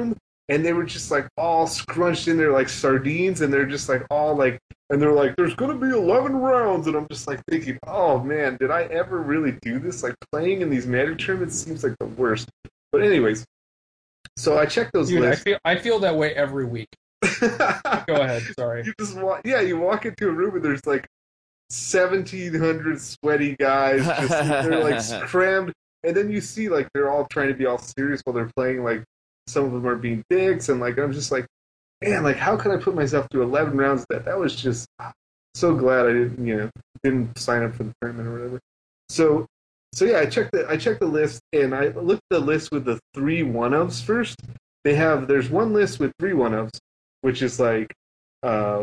and they were just like all scrunched in there like sardines, and they're just like all like, and they're like, there's gonna be eleven rounds, and I'm just like thinking, oh man, did I ever really do this? Like playing in these Magic tournaments seems like the worst. But anyways, so I checked those Dude, lists. I feel I feel that way every week. Go ahead, sorry. You just walk, yeah, you walk into a room and there's like seventeen hundred sweaty guys, just they're like crammed, and then you see like they're all trying to be all serious while they're playing. Like some of them are being dicks, and like I'm just like, man, like how could I put myself through eleven rounds of that? That was just so glad I didn't, you know, didn't sign up for the tournament or whatever. So, so yeah, I checked the I checked the list, and I looked at the list with the three one ofs first. They have there's one list with three one ofs, which is like uh,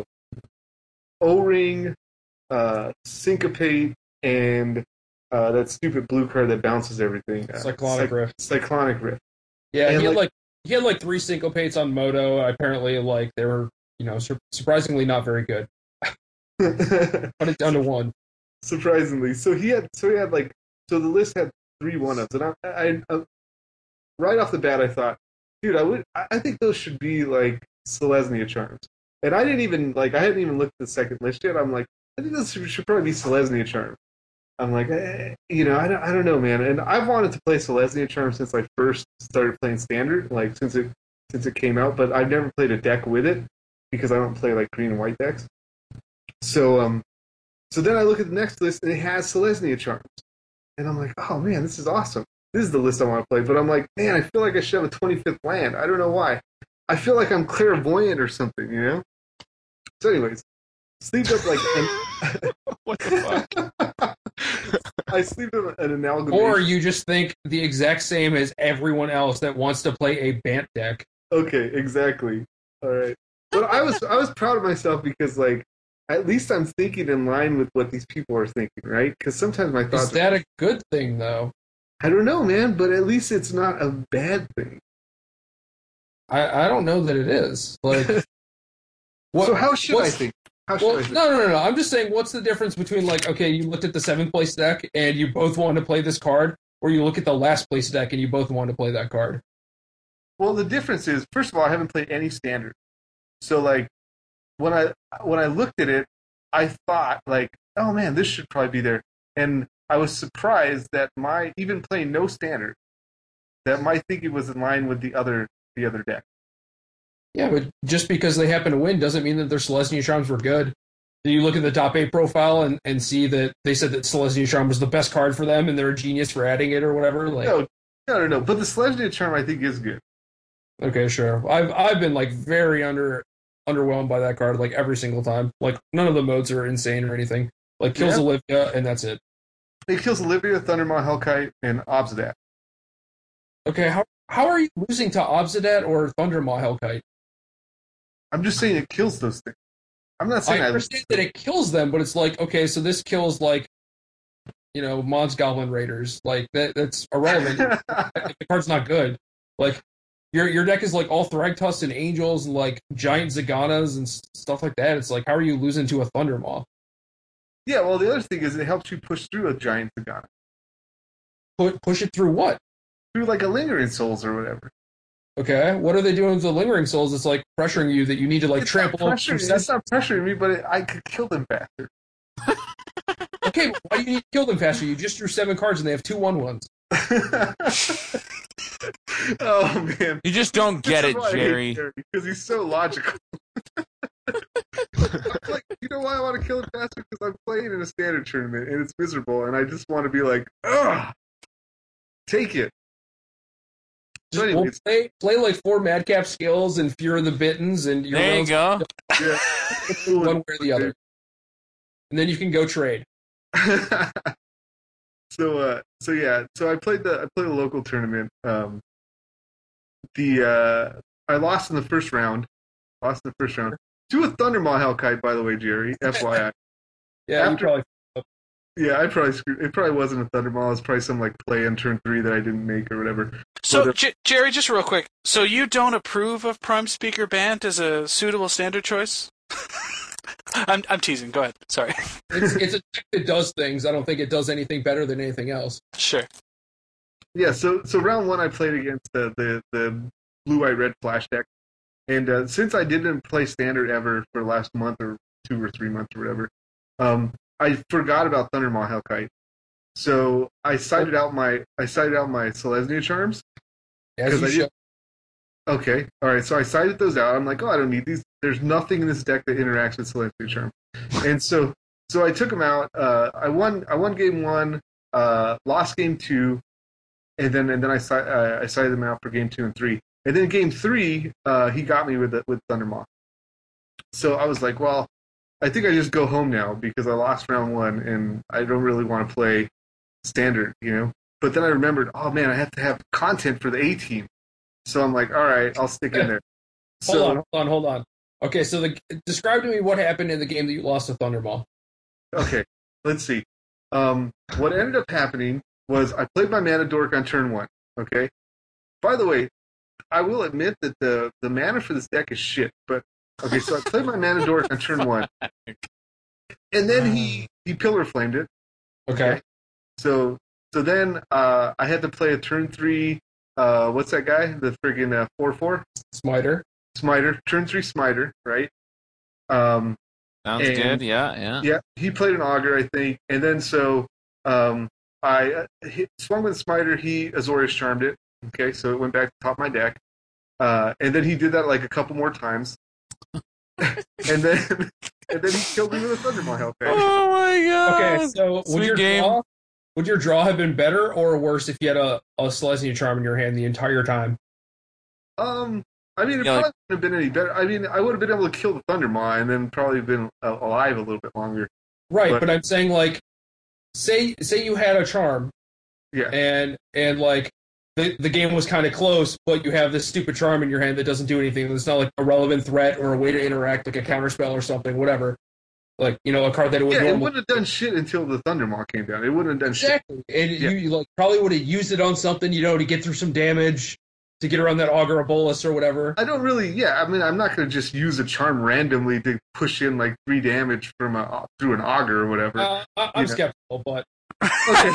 O-Ring, uh, Syncopate, and uh, that stupid blue card that bounces everything. Uh, Cyclonic Cy- Rift. Cyclonic Rift. Yeah, And, he had like- like he had like three syncopates on Moto. Apparently, like they were, you know, sur- surprisingly not very good. Cut it down to one. Surprisingly, so he had so he had like so the list had three one ofs, and I, I, I right off the bat I thought, dude, I would I I think those should be like Selesnya charms, and I didn't even like I hadn't even looked at the second list yet. I'm like, I think this should, should probably be Selesnya charms. I'm like, eh, you know, I don't, I don't know, man. And I've wanted to play Selesnya charm since I first started playing Standard, like since it since it came out. But I've never played a deck with it because I don't play like green and white decks. So, um, so then I look at the next list and it has Selesnya charms, and I'm like, oh man, this is awesome. This is the list I want to play. But I'm like, man, I feel like I should have a twenty-fifth land. I don't know why. I feel like I'm clairvoyant or something, you know. So, anyways, sleeved up like an, What the fuck? I sleeved up an amalgamation. Or you just think the exact same as everyone else that wants to play a Bant deck. Okay, exactly. All right. But I was I was proud of myself because like at least I'm thinking in line with what these people are thinking, right? Because sometimes my thoughts Is that a good thing, though? I don't know, man, but at least it's not a bad thing. I, I don't know that it is. Like, what, so how should I what's- think? How should Well, I think? no, no, no, no. I'm just saying, what's the difference between like, okay, you looked at the seventh place deck and you both want to play this card, or you look at the last place deck and you both want to play that card? Well, the difference is, first of all, I haven't played any Standard, so like when I when I looked at it, I thought like, oh man, this should probably be there, and I was surprised that my even playing no Standard, that my thinking was in line with the other the other deck. Yeah, but just because they happen to win doesn't mean that their Celestia Charms were good. Do you look at the top eight profile and, and see that they said that Celestia Charm was the best card for them and they're a genius for adding it or whatever? Like, No, no, no, no. But the Celestia Charm I think is good. okay, sure. I've I've been like very under underwhelmed by that card like every single time. Like none of the modes are insane or anything. Like kills Yeah. Olivia and that's it. It kills Olivia, Thundermaw, Hellkite, and Obsidat. Okay, how how are you losing to Obsidat or Thundermaw Hellkite? I'm just saying it kills those things. I'm not saying I I, understand that it kills them, but it's like, okay, so this kills like, you know, Mons Goblin Raiders. Like that that's irrelevant. If the card's not good. Like your your deck is like all Thragtusk and Angels and like giant Zaganas and s- stuff like that. It's like, how are you losing to a Thundermaw? Yeah, well, the other thing is it helps you push through a giant Zagana. Put push it through what? Through like a Lingering Souls or whatever. Okay, what are they doing with the Lingering Souls? It's like pressuring you that you need to like it's trample not over pressuring, some it's not pressuring me, but it, I could kill them faster. Okay, why do you need to kill them faster? You just drew seven cards and they have two one ones. Oh, man. You just don't get This is it, why I hate Jerry. Jerry, because he's so logical. I'm like, you know why I want to kill it faster? Because I'm playing in a Standard tournament and it's miserable, and I just want to be like, ugh, take it. So Just, we'll anyways, play play like four Madcap skills and Fear of the Bittens and your There you go. yeah. one way or the other. And then you can go trade. so uh so yeah so I played the I played the local tournament. Um the uh I lost in the first round lost in the first round to a Thundermaw Hellkite, by the way, Jerry, F Y I. Yeah, you After- probably Yeah, I probably screwed. It probably wasn't a Thundermaw. It was probably some like play on turn three that I didn't make or whatever. So, Well, the- J- Jerry, just real quick. So you don't approve of Prime Speaker Bant as a suitable standard choice? I'm I'm teasing. Go ahead. Sorry. it's it's a deck that does things. I don't think it does anything better than anything else. Sure. Yeah, so so round one I played against the the, the blue white red flash deck, And uh, since I didn't play Standard ever for the last month or two or three months or whatever, um, I forgot about Thundermaw Hellkite. So I cited out my I cited out my Selesnya charms. As you I should. did, okay, all right. So I cited those out. I'm like, oh, I don't need these. There's nothing in this deck that interacts with Selesnya charm. And so so I took them out. Uh, I won. I won game one. Uh, lost game two, and then and then I uh, I cited them out for game two and three. And then game three, uh, he got me with the, with Thundermaw. So I was like, well, I think I just go home now because I lost round one and I don't really want to play Standard, you know. But then I remembered, oh man, I have to have content for the A team. So I'm like, all right, I'll stick in there. Hold So, on, hold on, hold on. Okay, so the, describe to me what happened in the game that you lost to Thundermaw. Okay, let's see. Um, what ended up happening was I played my Mana Dork on turn one. Okay. By the way, I will admit that the, the mana for this deck is shit. But okay, so I played my Mana Dork on turn one, and then he he Pillar Flamed it. Okay. So so then uh, I had to play a turn three. Uh, what's that guy? The friggin' uh, four four Smiter. Smiter. Turn three Smiter. Right. Um. Sounds And- good. Yeah, yeah. Yeah, he played an Augur, I think, and then so um, I uh, hit, swung with Smiter. He Azorius charmed it. Okay, so it went back to the top of my deck, uh, and then he did that like a couple more times, and then and then he killed me with a Thundermaw Hellkite. Oh my god. Okay, so would Sweet your game. draw would your draw have been better or worse if you had a, a Selesnya charm in your hand the entire time? Um, I mean, it Yeah, like- probably wouldn't have been any better. I mean, I would have been able to kill the Thundermaw and then probably been uh, alive a little bit longer. Right, But- but I'm saying like say say you had a charm Yeah, and and like the the game was kind of close, but you have this stupid charm in your hand that doesn't do anything. It's not like a relevant threat or a way to interact, like a counterspell or something, whatever. Like, you know, a card that it would yeah. It normally wouldn't have done shit until the Thundermaw came down. It wouldn't have done shit. exactly, and Yeah. you, you like probably would have used it on something, you know, to get through some damage, to get around that Augur or Bolus or whatever. I don't really. Yeah, I mean, I'm not going to just use a charm randomly to push in like three damage from a through an Augur or whatever. Uh, I, I'm Yeah. skeptical, but Okay.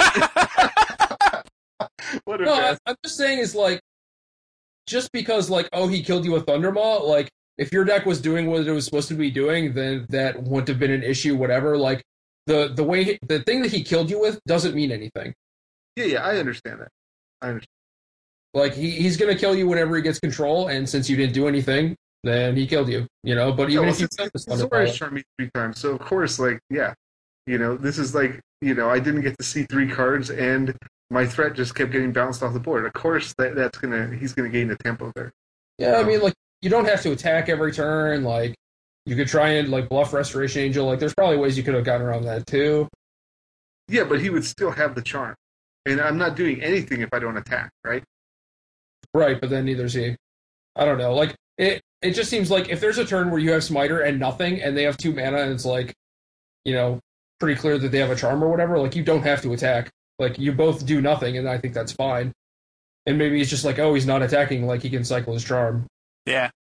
What a no, I, mess. I'm just saying is like, just because like, oh, he killed you with Thundermaw, like, if your deck was doing what it was supposed to be doing, then that wouldn't have been an issue, whatever. Like, the the way he, the thing that he killed you with doesn't mean anything. Yeah, yeah, I understand that. I understand. Like, he, he's gonna kill you whenever he gets control, and since you didn't do anything, then he killed you. You know, but Yeah, even well, if you since killed this Zorius Thundermaw, charmed me three times, so of course, like, yeah, you know, this is like, you know, I didn't get to see three cards, and my threat just kept getting bounced off the board. Of course, that that's gonna he's gonna gain the tempo there. yeah, I mean, like, you don't have to attack every turn. Like, you could try and like bluff Restoration Angel. Like, there's probably ways you could have gotten around that too. Yeah, but he would still have the charm, and I'm not doing anything if I don't attack, right? Right, but then neither's he. I don't know. Like, it it just seems like if there's a turn where you have Smiter and nothing, and they have two mana, and it's like, you know, pretty clear that they have a charm or whatever, like, you don't have to attack. Like, you both do nothing, and I think that's fine. And maybe it's just like, oh, he's not attacking, like, he can cycle his charm. Yeah.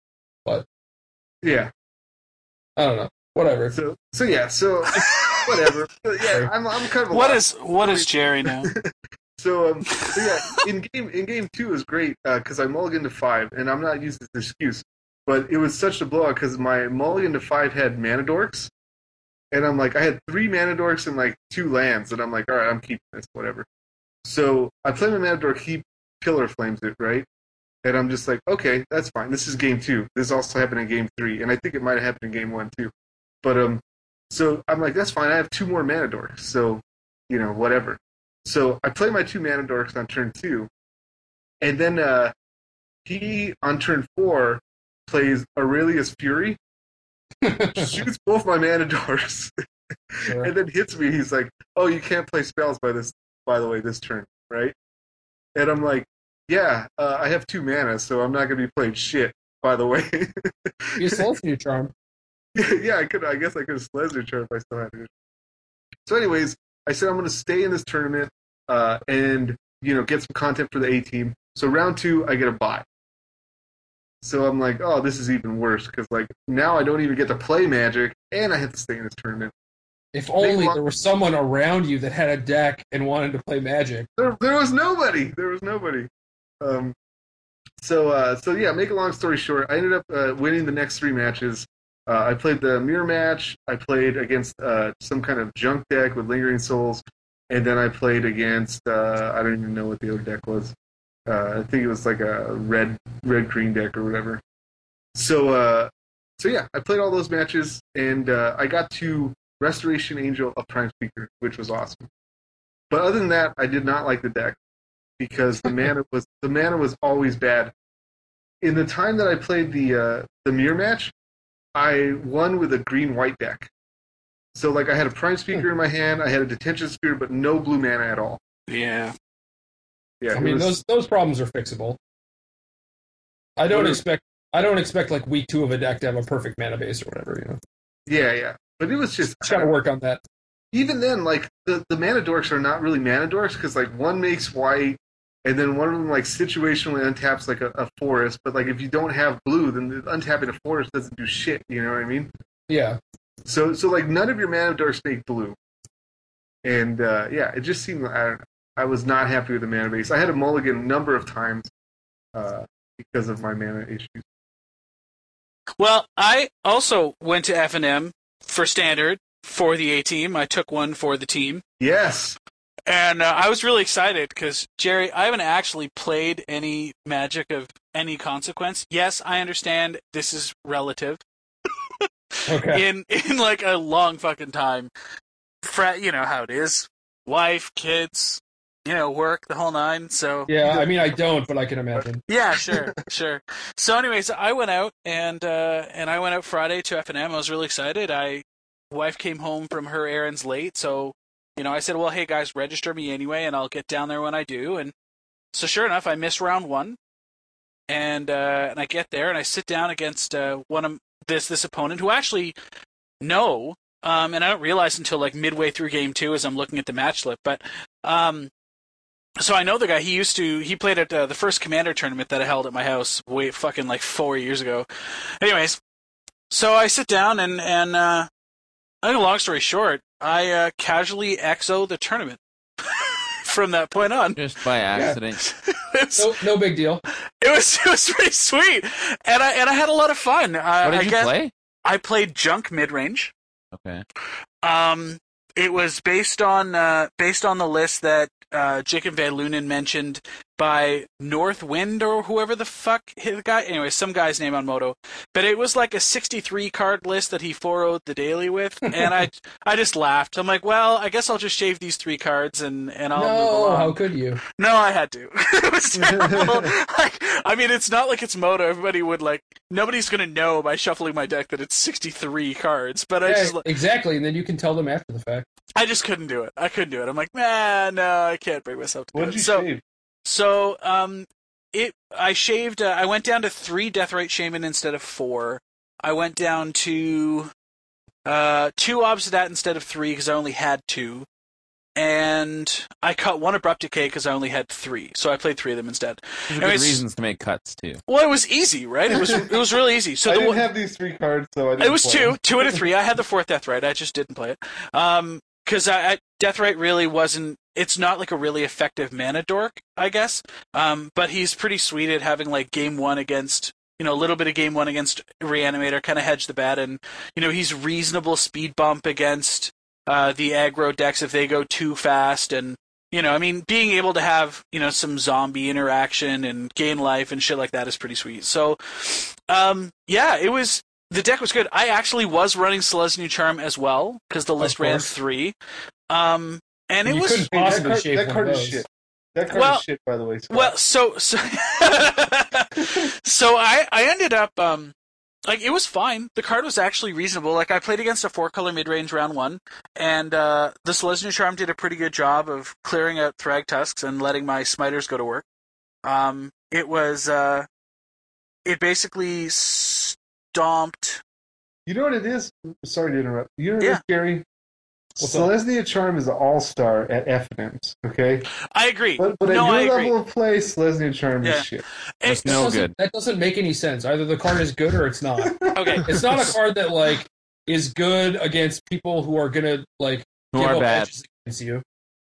Yeah. I don't know. Whatever. So so yeah. So whatever. Yeah, I'm I'm kind of a What lot- is what is Jerry now? So, um, so yeah, in game in game two is great because I mulliganed to five, and I'm not using this as an excuse, but it was such a blowout because my mulligan to five had mana dorks, and I'm like, I had three mana dorks and like two lands, and I'm like, all right, I'm keeping this, whatever. So I play my mana dork, he pillar flames it, right? And I'm just like, okay, that's fine. This is game two. This also happened in game three, and I think it might have happened in game one too. But um, so I'm like, that's fine. I have two more mana dorks, so you know, whatever. So I play my two mana dorks on turn two, and then uh, he on turn four plays Aurelius Fury, shoots both my mana dorks, Sure. and then hits me. He's like, "Oh, you can't play spells by this. By the way, this turn, right?" And I'm like, "Yeah, uh, I have two mana, so I'm not gonna be playing shit." By the way, You still your charm. yeah, I could. I guess I could have Slezzer charm if I still had it. So, anyways, I said I'm going to stay in this tournament uh, and you know get some content for the A team. So round two, I get a bye. So I'm like, oh, this is even worse because like now I don't even get to play Magic and I have to stay in this tournament. If only lo- there was someone around you that had a deck and wanted to play Magic. There, there was nobody. There was nobody. Um, So, uh, so yeah, make a long story short, I ended up uh, winning the next three matches. Uh, I played the mirror match. I played against uh, some kind of junk deck with Lingering Souls, and then I played against uh, I don't even know what the other deck was. Uh, I think it was like a red red green deck or whatever. So, uh, so yeah, I played all those matches, and uh, I got to Restoration Angel of Prime Speaker, which was awesome. But other than that, I did not like the deck because the mana was the mana was always bad. In the time that I played the uh, the mirror match, I won with a green-white deck. So, like, I had a Prime Speaker in my hand, I had a Detention Spear, but no blue mana at all. Yeah. Yeah, I it mean, was- those those problems are fixable. I don't What are- expect I don't expect like week two of a deck to have a perfect mana base or whatever. You know, Yeah, yeah. But it was just... just gotta work on that. Even then, like, the, the mana dorks are not really mana dorks, because, like, one makes white, and then one of them, like, situationally untaps, like, a, a forest, but, like, if you don't have blue, then the untapping a forest doesn't do shit, you know what I mean? Yeah, So, so like, none of your mana dorks make blue. And, uh, yeah, it just seemed, I don't know, I was not happy with the mana base. I had a mulligan a number of times uh, because of my mana issues. Well, I also went to F and M for standard for the A team. I took one for the team. Yes! And uh, I was really excited because, Jerry, I haven't actually played any Magic of any consequence. Yes, I understand this is relative. okay. in in like a long fucking time. Fra- you know how it is. Wife, kids, you know, work, the whole nine. So Yeah, I mean, I don't, but I can imagine. yeah, sure, sure. So, anyways, I went out and uh, and I went out Friday to F and M. I was really excited. I wife came home from her errands late, so you know, I said, "Well, hey guys, register me anyway, and I'll get down there when I do." And so, sure enough, I missed round one, and uh, and I get there and I sit down against uh, one of this this opponent who actually know. Um, and I don't realize until like midway through game two as I'm looking at the match slip. But um, so I know the guy. He used to. He played at uh, the first Commander tournament that I held at my house way fucking like four years ago. Anyways, so I sit down and and uh, I think long story short, I uh, casually X O the tournament from that point on. Just by accident. It was, No, no big deal. it was it was pretty sweet, and I and I had a lot of fun. Uh, What did I you guess play? I played Junk mid range. Okay. Um, it was based on uh, based on the list that uh, Jacob Van Lunen mentioned by Northwind or whoever the fuck his guy. Anyway, some guy's name on Moto, but it was like a sixty-three card list that he four oh'd the daily with, and I I just laughed. I'm like, well, I guess I'll just shave these three cards and and I'll move No, along. how could you? No, I had to. It was terrible. Like, I mean, it's not like it's Moto. Everybody would like. Nobody's gonna know by shuffling my deck that it's sixty-three cards. But I Yeah, just, exactly, and then you can tell them after the fact. I just couldn't do it. I couldn't do it. I'm like, man, no, I can't bring myself to do What it. did you so, shave? so, um, it. I shaved. Uh, I went down to three Deathrite Shaman instead of four. I went down to uh, two Obsidat instead of three because I only had two. And I cut one Abrupt Decay because I only had three, so I played three of them instead. There's good Anyways, reasons to make cuts too. Well, it was easy, right? It was it was really easy. So I the didn't one- have these three cards, so I didn't it was play two, them. two out of three. I had the fourth Deathrite. I just didn't play it. Um, because I, I Deathrite really wasn't. It's not like a really effective mana dork, I guess. Um, but he's pretty sweet at having like game one against. You know, a little bit of game one against Reanimator, kind of hedge the bet, and you know he's reasonable speed bump against uh, the aggro decks if they go too fast, and you know, I mean, being able to have you know some zombie interaction and gain life and shit like that is pretty sweet. So, um, yeah, it was the deck was good. I actually was running Selesnya Charm as well because the list ran course. three, um, and it You was couldn't Hey, that possibly card, shave that one card of is those. shit. That card Well- is shit, by the way. Scott. well, so so so I I ended up um like it was fine. The card was actually reasonable. Like I played against a four color mid range round one, and uh, the Selesnya Charm did a pretty good job of clearing out Thrag Tusks and letting my Smiters go to work. Um, it was uh, it basically stomped. You know what it is? Sorry to interrupt. You know what Yeah. it is, Gary? What's up? Selesnya Charm is an all-star at F and M's, okay? I agree. But, but no, at I your agree. level of play, Selesnya Charm Yeah. is shit. It- That No doesn't- good. That doesn't make any sense. Either the card is good or it's not. okay. It's not a card that like is good against people who are gonna like Who give are up bad. edges against you.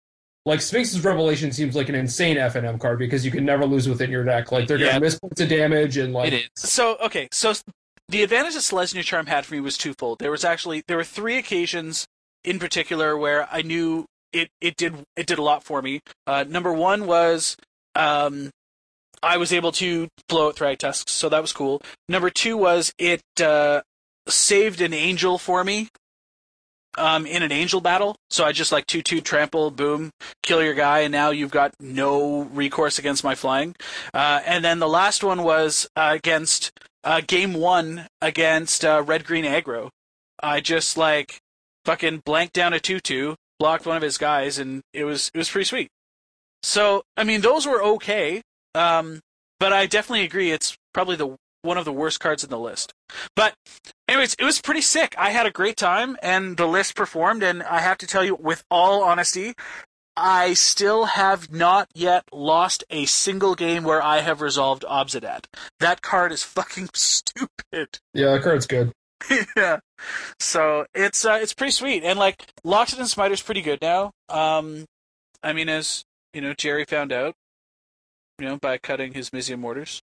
like Sphinx's Revelation seems like an insane F N M card because you can never lose within your deck. Like they're Yeah. gonna miss points of damage and like It is. So okay, so the advantage that Selesnya Charm had for me was twofold. There was actually there were three occasions in particular where I knew it, it did it did a lot for me. Uh, number one was um, I was able to blow out Thragtusks, so that was cool. Number two was it uh, saved an angel for me um, in an angel battle. So I just like two two trample, boom, kill your guy, and now you've got no recourse against my flying. Uh, and then the last one was uh, against uh, game one against uh, red green aggro. I just like fucking blanked down a two two, blocked one of his guys, and it was it was pretty sweet. So I mean, those were okay, um, but I definitely agree it's probably the one of the worst cards in the list. But anyways, it was pretty sick. I had a great time, and the list performed. And I have to tell you, with all honesty, I still have not yet lost a single game where I have resolved Obsidat. That card is fucking stupid. yeah, that card's good. Yeah. So it's uh, it's pretty sweet, and like Loxodon and Smiter's pretty good now. Um, I mean, as you know, Jerry found out, you know, by cutting his Mizium mortars.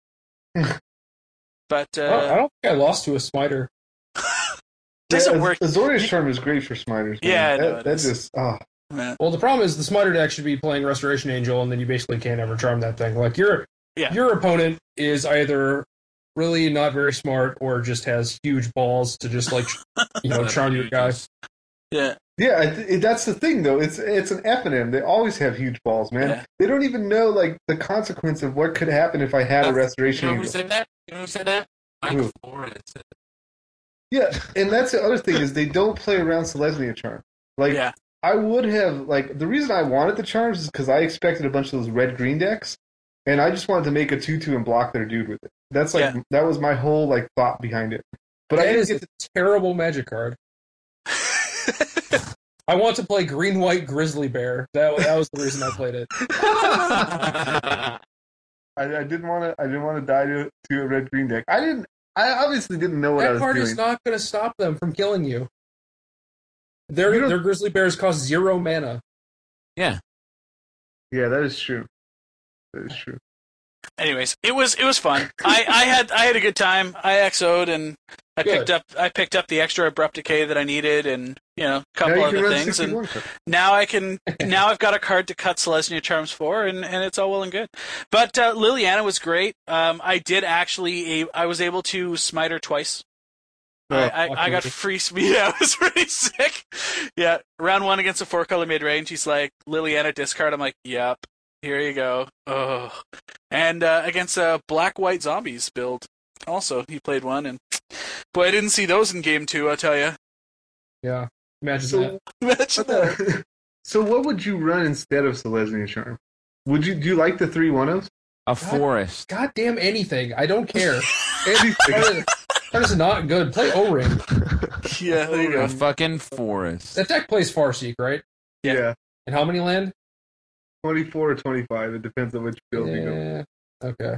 But uh, I, don't, I don't think I lost to a Smiter. doesn't yeah, work. Azorius Charm is great for Smiters. Man. Yeah, I know that, it that is. just ah. Man. Well, the problem is the Smiter deck should be playing Restoration Angel, and then you basically can't ever charm that thing. Like your Yeah. your opponent is either really not very smart or just has huge balls to just like you know charm your guy. Yeah. Yeah, I th- that's the thing though. It's it's an F and M. They always have huge balls, man. Yeah. They don't even know like the consequence of what could happen if I had a You restoration. know who Angel. said that? You know who said that? Who? Mike Flores said that. Yeah, and that's the other thing is they don't play around Selesnya Charm. Like Yeah. I would have like the reason I wanted the charms is because I expected a bunch of those red green decks, and I just wanted to make a two two and block their dude with it. That's like Yeah. that was my whole like thought behind it. But I That didn't is get a terrible Magic card. I want to play Green White Grizzly Bear. That that was the reason I played it. I, I didn't want to. I didn't want to die to, to a red green deck. I didn't. I obviously didn't know what I That was card doing. is not going to stop them from killing you. Their You don't- their Grizzly Bears cost zero mana. Yeah. Yeah, that is true. That is true. Anyways, it was it was fun. I, I had I had a good time. I X O'd and I Good. picked up I picked up the extra abrupt decay that I needed, and you know a couple now you other can run things. And sixty-one cards. now I can now I've got a card to cut Selesnya Charms for, and, and it's all well and good. But uh, Liliana was great. Um, I did actually a, I was able to smite her twice. Oh, I, I, I lucky got you. free speed. Yeah, it was pretty sick. Yeah, round one against a four color mid range. He's like Liliana discard. I'm like, yep, here you go. Oh, and uh, against a black white zombies build. Also, he played one, and boy, I didn't see those in game two. I'll tell you. Yeah, imagine So, that. Imagine that. so what would you run instead of Selesnya Charm? Would you do you like the three one ofs? A forest. Goddamn anything. I don't care. Anything. That is- that is not good. Play O-Ring. Yeah, there you A go. fucking forest. That deck plays Farseek, right? Yeah. yeah. And how many land? twenty-four or twenty-five. It depends on which build you go. Yeah. Okay.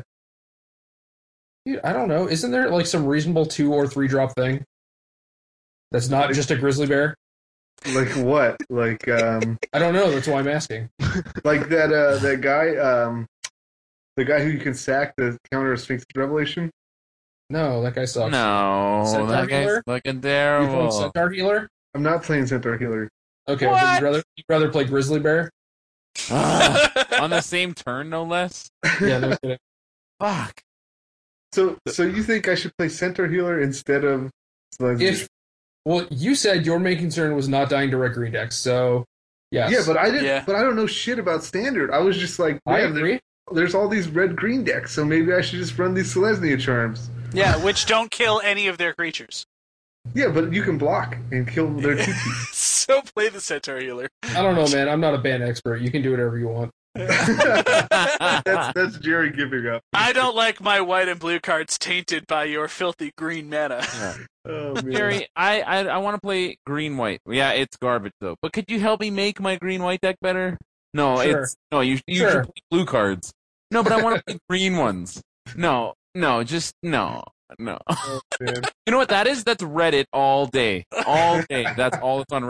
Dude, I don't know. Isn't there like some reasonable two or three drop thing? That's not just a grizzly bear? Like what? Like um, I don't know. That's why I'm asking. like that uh, that guy um, the guy who you can sack the counter of Sphinx Revelation. No, that guy sucks. No, Centaur that guy's healer? fucking You terrible. playing Centaur Healer? I'm not playing Centaur Healer. Okay, What? but you'd rather you'd rather play Grizzly Bear? Ah, on the same turn, no less. Yeah, no kidding. Fuck. So so you think I should play Centaur Healer instead of Selesnya? If well, you said your main concern was not dying to red green decks, so yes. Yeah, but I didn't. Yeah. But I don't know shit about standard. I was just like, I man, there- agree. there's all these red green decks, so maybe I should just run these Selesnya charms. Yeah, which don't kill any of their creatures. Yeah, but you can block and kill their T P. So play the Centaur Healer. I don't know, man. I'm not a band expert. You can do whatever you want. that's that's Jerry giving up. I don't like my white and blue cards tainted by your filthy green mana. Oh, man. Jerry, I I, I want to play green white. Yeah, it's garbage though. But could you help me make my green white deck better? No, Sure. it's no. You you Sure. should play blue cards. No, but I want to play green ones. No, no, just no, no. Oh, man. You know what that is? That's Reddit all day, all day. That's all that's on Reddit.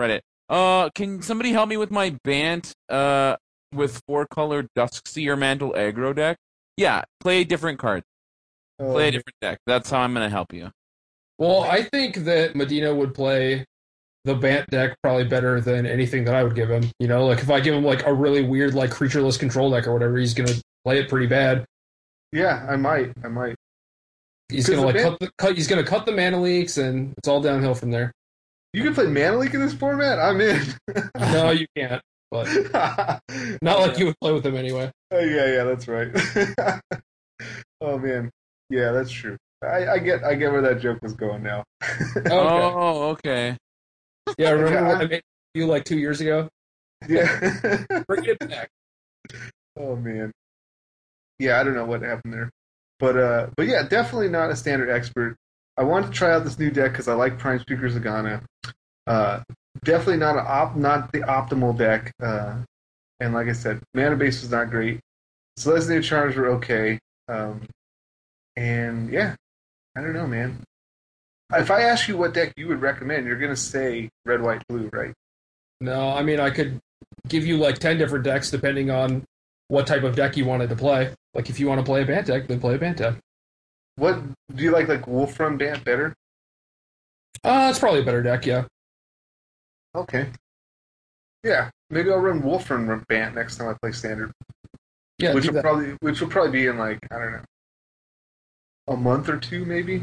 Uh, can somebody help me with my Bant uh with four color Duskseer Mantle aggro deck? Yeah, play different cards. Oh, Play a different deck. That's how I'm gonna help you. Well, I think that Medina would play the Bant deck probably better than anything that I would give him. You know, like if I give him like a really weird like creatureless control deck or whatever, he's gonna play it pretty bad. Yeah, I might. I might. He's 'Cause gonna the like Bant- cut the cut. He's gonna cut the mana leaks, and it's all downhill from there. You can play Mana Leak in this format? I'm in. No, you can't. But not like you would play with him anyway. Oh, yeah, yeah, that's right. Oh, man. Yeah, that's true. I, I get I get where that joke was going now. Okay. Oh, okay. Yeah, remember Okay, what I- I made you like two years ago? Yeah. Bring it back. Oh, man. Yeah, I don't know what happened there. But, uh, but yeah, definitely not a standard expert. I wanted to try out this new deck because I like Prime Speaker Zagana. Uh, definitely not a op- not the optimal deck. Uh, and like I said, mana base was not great. Selesnya Charms were okay. Um, and yeah, I don't know, man. If I ask you what deck you would recommend, you're gonna say red, white, blue, right? No, I mean I could give you like ten different decks depending on what type of deck you wanted to play. Like if you want to play a Bant deck, then play a Bant deck. What do you like? Like Wolfram Bant better? Uh, it's probably a better deck, yeah. Okay. Yeah, maybe I'll run Wolfram Bant next time I play Standard. Yeah, which do will that. probably which will probably be in like I don't know a month or two maybe.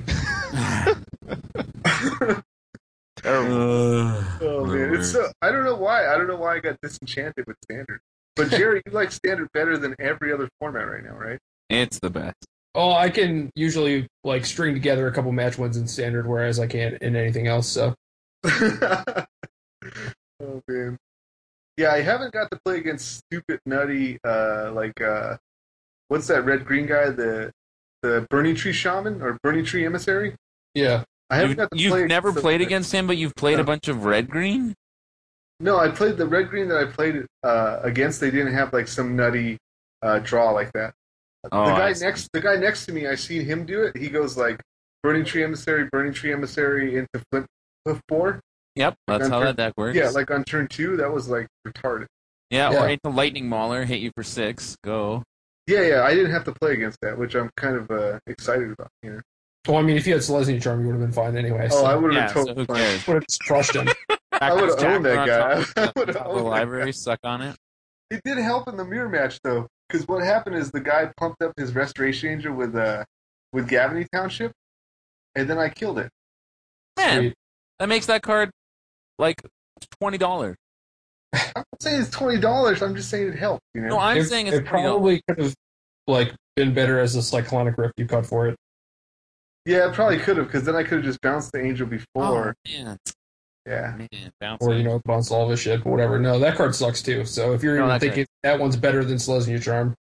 Oh man, it's so I don't know why I don't know why I got disenchanted with Standard. But Jerry, you like Standard better than every other format right now, right? It's the best. Oh, I can usually like string together a couple match wins in Standard, whereas I can't in anything else. So Oh man, yeah, I haven't got to play against stupid nutty uh like uh what's that red green guy the the Burning Tree Shaman or Burning Tree Emissary? yeah, I haven't You've, got to you've play never against played those against him, but you've played No. a bunch of red green. No, I played the red green that I played uh, against. They didn't have like some nutty uh, draw like that. Oh, the guy I see. next, the guy next to me, I seen him do it. He goes like Burning Tree Emissary, Burning Tree Emissary into Flip Flip four. Yep, that's on how turn- that deck works. Yeah, like on turn two, that was like retarded. yeah, Yeah. or into Lightning Mauler, hit you for six. Go. Yeah, yeah, I didn't have to play against that, which I'm kind of uh, excited about. You know? well, I mean, if you had Selesnya Charm, you would have been fine anyway. Oh, so. I would have Yeah, been so totally who fine. cares? would have just crushed him. I would've Jack owned that on guy. top I of the- would've top of the owned that library, guy. suck on it. It did help in the mirror match though, because what happened is the guy pumped up his Restoration Angel with uh with Gavany Township, and then I killed it. Man, Sweet. that makes that card like twenty dollars. I'm not saying it's twenty dollars. I'm just saying it helped. You know. No, I'm it, saying it's it twenty dollars. probably could have like been better as a Cyclonic Rift you cut for it. Yeah, it probably could have, because then I could have just bounced the angel before. Oh, man, Yeah. man, bounce. Or, you know, bounce all of his shit, but whatever. No, that card sucks too. So if you're No, even that's thinking that one's better than Selesnya Charm,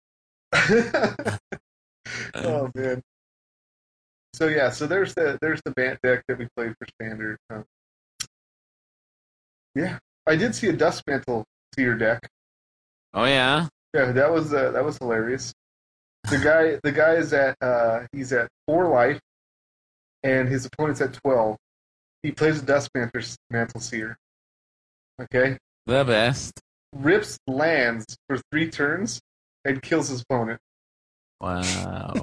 Oh man. So yeah, so there's the there's the Bant deck that we played for Standard. Um, yeah, I did see a Dust Mantle Seer deck. Oh yeah. Yeah, that was uh, that was hilarious. The guy the guy is at uh, he's at four life, and his opponent's at twelve. He plays a Dust Mantle Mantle Seer. Okay, The best. rips lands for three turns and kills his opponent. Wow.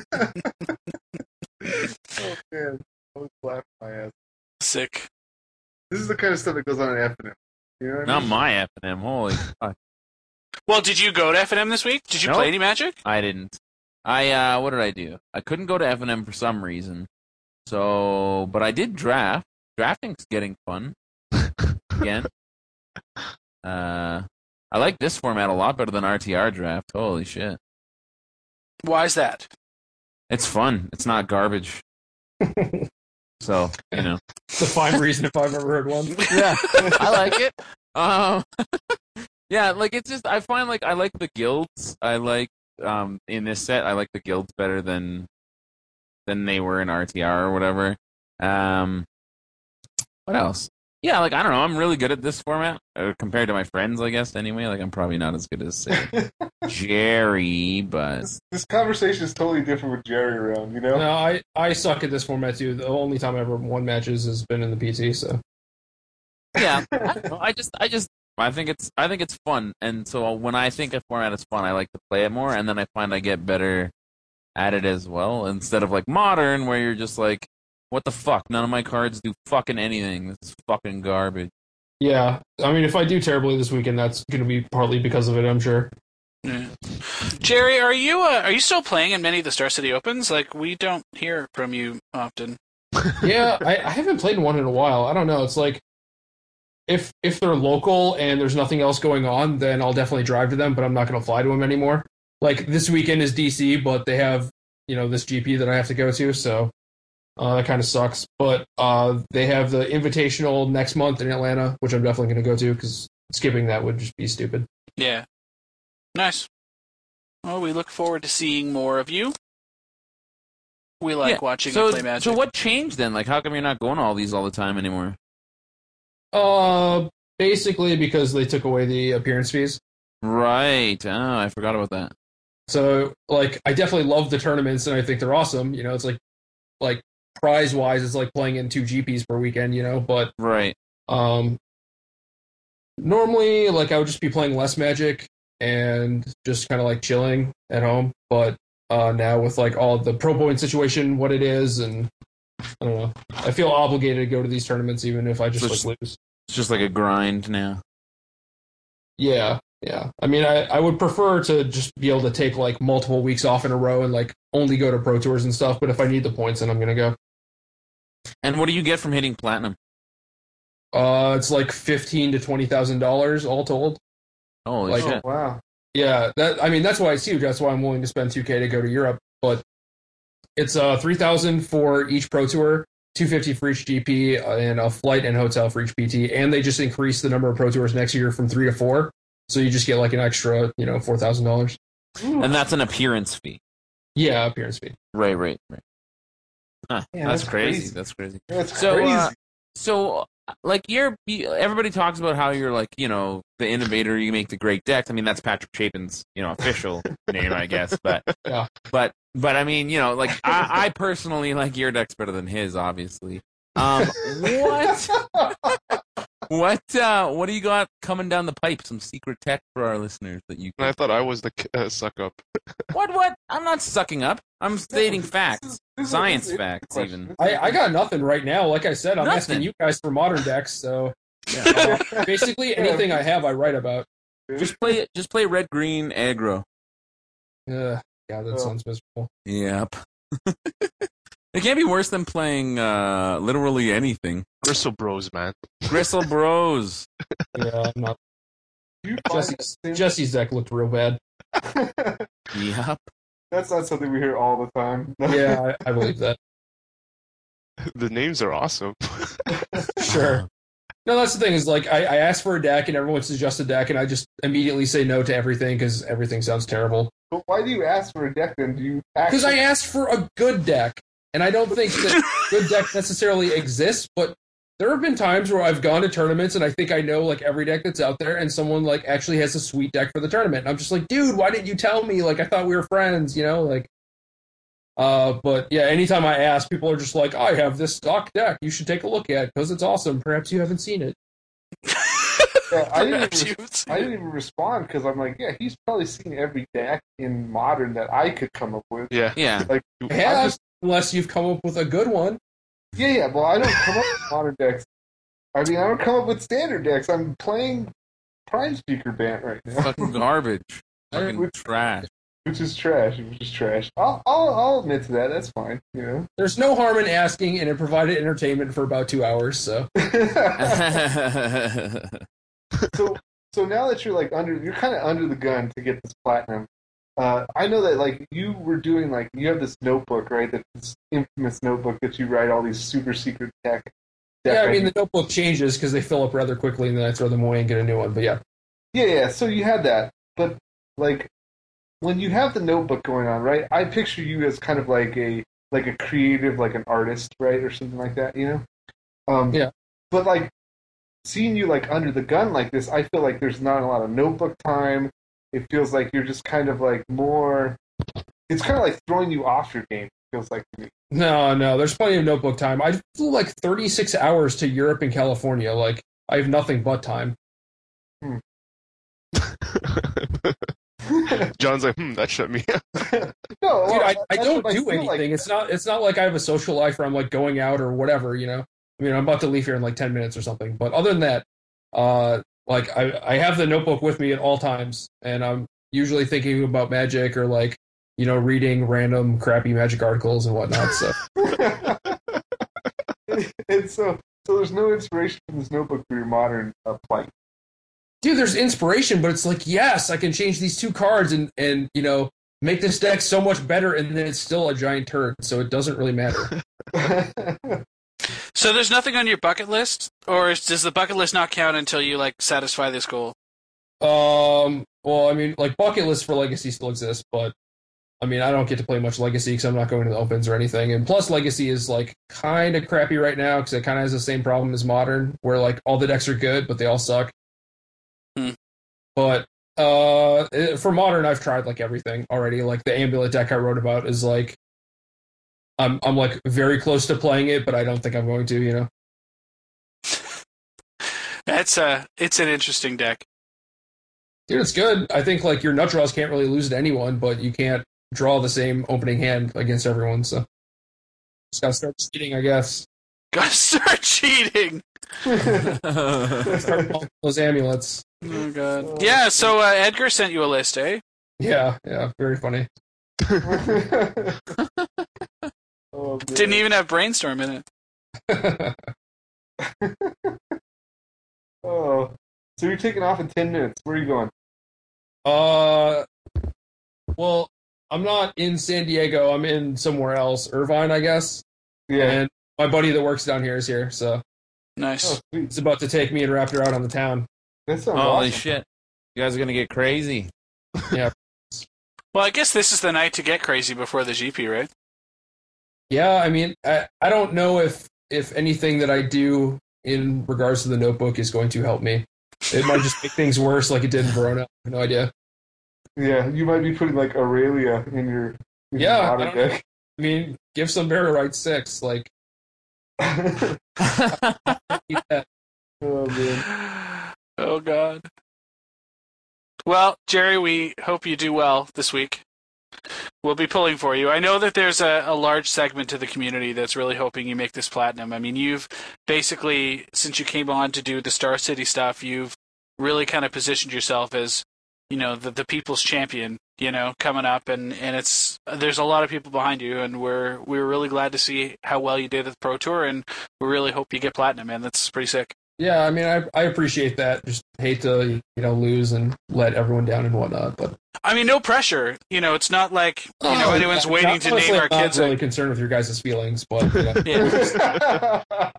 Oh man, I was laughing my ass. Sick. This is the kind of stuff that goes on in F N M. You know what I Not mean? my F and M. Holy fuck. Well, did you go to F N M this week? Did you Nope. play any Magic? I didn't. I uh what did I do? I couldn't go to F and M for some reason. So but I did draft. Drafting's getting fun. Again. Uh I like this format a lot better than R T R draft. Holy shit. Why is that? It's fun. It's not garbage. So, you know. it's a fine reason if I've ever heard one. Yeah, I like it. Um, yeah, like it's just I find like I like the guilds. I like um in this set I like the guilds better than than they were in R T R or whatever. Um, what else? Yeah, like I don't know. I'm really good at this format uh, compared to my friends, I guess. Anyway, like I'm probably not as good as say, Jerry, but This, this conversation is totally different with Jerry around, you know? No, I, I suck at this format too. The only time I ever won matches has been in the P T, so. yeah, yeah. I, don't know, I just, I just, I think it's, I think it's fun, and so when I think a format is fun, I like to play it more, and then I find I get better at it as well. Instead of like Modern, where you're just like, what the fuck? None of my cards do fucking anything. This is fucking garbage. Yeah, I mean, if I do terribly this weekend, that's going to be partly because of it, I'm sure. Yeah. Jerry, are you uh, are you still playing in many of the Star City Opens? Like, we don't hear from you often. Yeah, I, I haven't played one in a while. I don't know. It's like, if if they're local and there's nothing else going on, then I'll definitely drive to them, but I'm not going to fly to them anymore. Like, this weekend is D C, but they have, you know, this G P that I have to go to, so uh, that kind of sucks. But uh, they have the Invitational next month in Atlanta, which I'm definitely going to go to, because skipping that would just be stupid. Yeah. Nice. Well, we look forward to seeing more of you. We like Yeah. watching So, you play Magic. so what changed then? Like, how come you're not going to all these all the time anymore? Uh, basically because they took away the appearance fees. Right. Oh, I forgot about that. So, like, I definitely love the tournaments, and I think they're awesome. You know, it's like, like prize-wise, it's like playing in two G Ps per weekend, you know, but Right. um, normally, like, I would just be playing less Magic and just kind of, like, chilling at home, but uh, now with, like, all the pro point situation, what it is, and I don't know, I feel obligated to go to these tournaments even if I just, So like, just- lose. It's just like a grind now. Yeah, yeah. I mean, I, I would prefer to just be able to take, like, multiple weeks off in a row and, like, only go to Pro Tours and stuff, but if I need the points, then I'm going to go. And what do you get from hitting platinum? Uh, it's like fifteen to twenty thousand dollars all told. Holy Like, Oh, shit. wow. Yeah, that I mean that's why it's huge. That's why I'm willing to spend two K to go to Europe. But it's uh three thousand for each Pro Tour, two fifty for each G P, uh, and a flight and hotel for each P T. And they just increased the number of Pro Tours next year from three to four, so you just get like an extra, you know, four thousand dollars. And that's an appearance fee. Yeah, appearance fee. Right, right, right. Huh, Yeah, that's, that's crazy. crazy. That's crazy. That's So, crazy. uh, so, like, you're you- everybody talks about how you're like, you know, the innovator. You make the great decks. I mean, that's Patrick Chapin's, you know, official name, I guess. But, Yeah. but, but I mean, you know, like, I, I personally like your decks better than his, obviously. Um, what? What? Uh, what do you got coming down the pipe? Some secret tech for our listeners that you. And I thought I was the uh, suck up. What? What? I'm not sucking up. I'm stating This is- facts, this is- science this is a facts, question. even. I, I got nothing right now. Like I said, I'm Nothing. asking you guys for modern decks, so Yeah. uh, basically anything I have, I write about. Just play. Just play red green aggro. Uh, yeah, that Oh. sounds miserable. Yep. It can't be worse than playing uh, literally anything. Bristol Bros, man. Gristle Bros. Yeah, I'm not. You find Jesse's, that Jesse's deck looked real bad. Yep. That's not something we hear all the time. Yeah, I, I believe that. The names are awesome. Sure. No, that's the thing is like I, I ask for a deck and everyone suggests a deck and I just immediately say no to everything because everything sounds terrible. But why do you ask for a deck then? Do you Because I actually... asked for a good deck and I don't think that good deck necessarily exists, but there have been times where I've gone to tournaments and I think I know like every deck that's out there and someone like actually has a sweet deck for the tournament. And I'm just like, dude, why didn't you tell me? Like I thought we were friends, you know, like uh but yeah, anytime I ask, people are just like, I have this stock deck you should take a look at because it's awesome. Perhaps you haven't seen it. Yeah, I, didn't Perhaps even, you've I didn't even respond because I'm like, yeah, he's probably seen every deck in Modern that I could come up with. Yeah. Yeah. Like, I I'm have, just, unless you've come up with a good one. yeah, yeah. Well, I don't come up with Modern decks. I mean, I don't come up with standard decks. I'm playing Prime Speaker Bant right now, Fucking garbage. Fucking Which- trash. which is trash. Which is trash. I'll, I'll, I'll admit to that. That's fine. You know. There's no harm in asking, and it provided entertainment for about two hours. So so so now that you're like under you're kind of under the gun to get this platinum. uh I know that like you were doing like you have this notebook, right? That this infamous notebook that you write all these super secret tech yeah, I mean ideas. the notebook changes because they fill up rather quickly, and then I throw them away and get a new one. But yeah, yeah yeah so you had that, but like when you have the notebook going on, right? I picture you as kind of like a like a creative, like an artist, right, or something like that, you know. um Yeah. But like seeing you like under the gun like this, I feel like there's not a lot of notebook time. It feels like you're just kind of like more. It's kind of like throwing you off your game. It feels like to me. no, no, there's plenty of notebook time. I flew like thirty-six hours to Europe and California. Like I have nothing but time. John's like, hmm, that shut me up. No, Dude, I, that- I that's don't what do feel anything. like. It's not it's not like I have a social life where I'm like going out or whatever, you know. I mean, I'm about to leave here in like ten minutes or something. But other than that, uh, like I, I have the notebook with me at all times, and I'm usually thinking about Magic or like, you know, reading random crappy Magic articles and whatnot. So And so, so there's no inspiration from this notebook for your modern uh, plight. dude, there's inspiration, but it's like, yes, I can change these two cards and and you know make this deck so much better, and then it's still a giant turd, so it doesn't really matter. So there's nothing on your bucket list, or is, does the bucket list not count until you like satisfy this goal? Um, well, I mean, like bucket list for Legacy still exists, but I mean, I don't get to play much Legacy because I'm not going to the opens or anything. And plus, Legacy is like kind of crappy right now because it kind of has the same problem as Modern, where like all the decks are good, but they all suck. Hmm. But uh, it- for Modern, I've tried like everything already. Like the Amulet deck I wrote about is like, I'm I'm like very close to playing it, but I don't think I'm going to. You know. That's a it's an interesting deck. Dude, it's good. I think like your nut draws can't really lose to anyone, but you can't draw the same opening hand against everyone. So just gotta start cheating, I guess. Gotta start cheating. Start pulling those amulets. Oh god. Yeah. So uh, Edgar sent you a list, eh? Yeah, yeah, very funny. Oh, man. Didn't even have brainstorm in it. Oh, so you're taking off in ten minutes. Where are you going? uh, well, I'm not in San Diego. I'm in somewhere else, Irvine, I guess. Yeah. And my buddy that works down here is here, so Nice. Oh, sweet. he's about to take me and Raptor out on the town. That sounds Holy awesome. shit. You guys are going to get crazy. Yeah, Well, I guess this is the night to get crazy before the G P, right? yeah. I mean, I I don't know if if anything that I do in regards to the notebook is going to help me. It might just make things worse, like it did in Verona. I have no idea. Yeah, you might be putting like Aurelia in your, in your Yeah, I modern don't know. deck. I mean, give some bear to write six. Like, Oh yeah. man. Oh god. Well, Jerry, we hope you do well this week. We'll be pulling for you. I know that there's a, a large segment of the community that's really hoping you make this platinum. I mean, you've basically, since you came on to do the Star City stuff, you've really kind of positioned yourself as, you know, the, the people's champion, you know, coming up, and, and it's there's a lot of people behind you, and we're we're really glad to see how well you did at the Pro Tour, and we really hope you get platinum, man. That's pretty sick. Yeah, I mean, I I appreciate that. Just hate to you know lose and let everyone down and whatnot, but I mean, no pressure. You know, it's not like, you know, Oh, anyone's yeah, waiting not- to honestly, name our I'm kids. not really a- concerned with your guys' feelings, but you know. Yeah,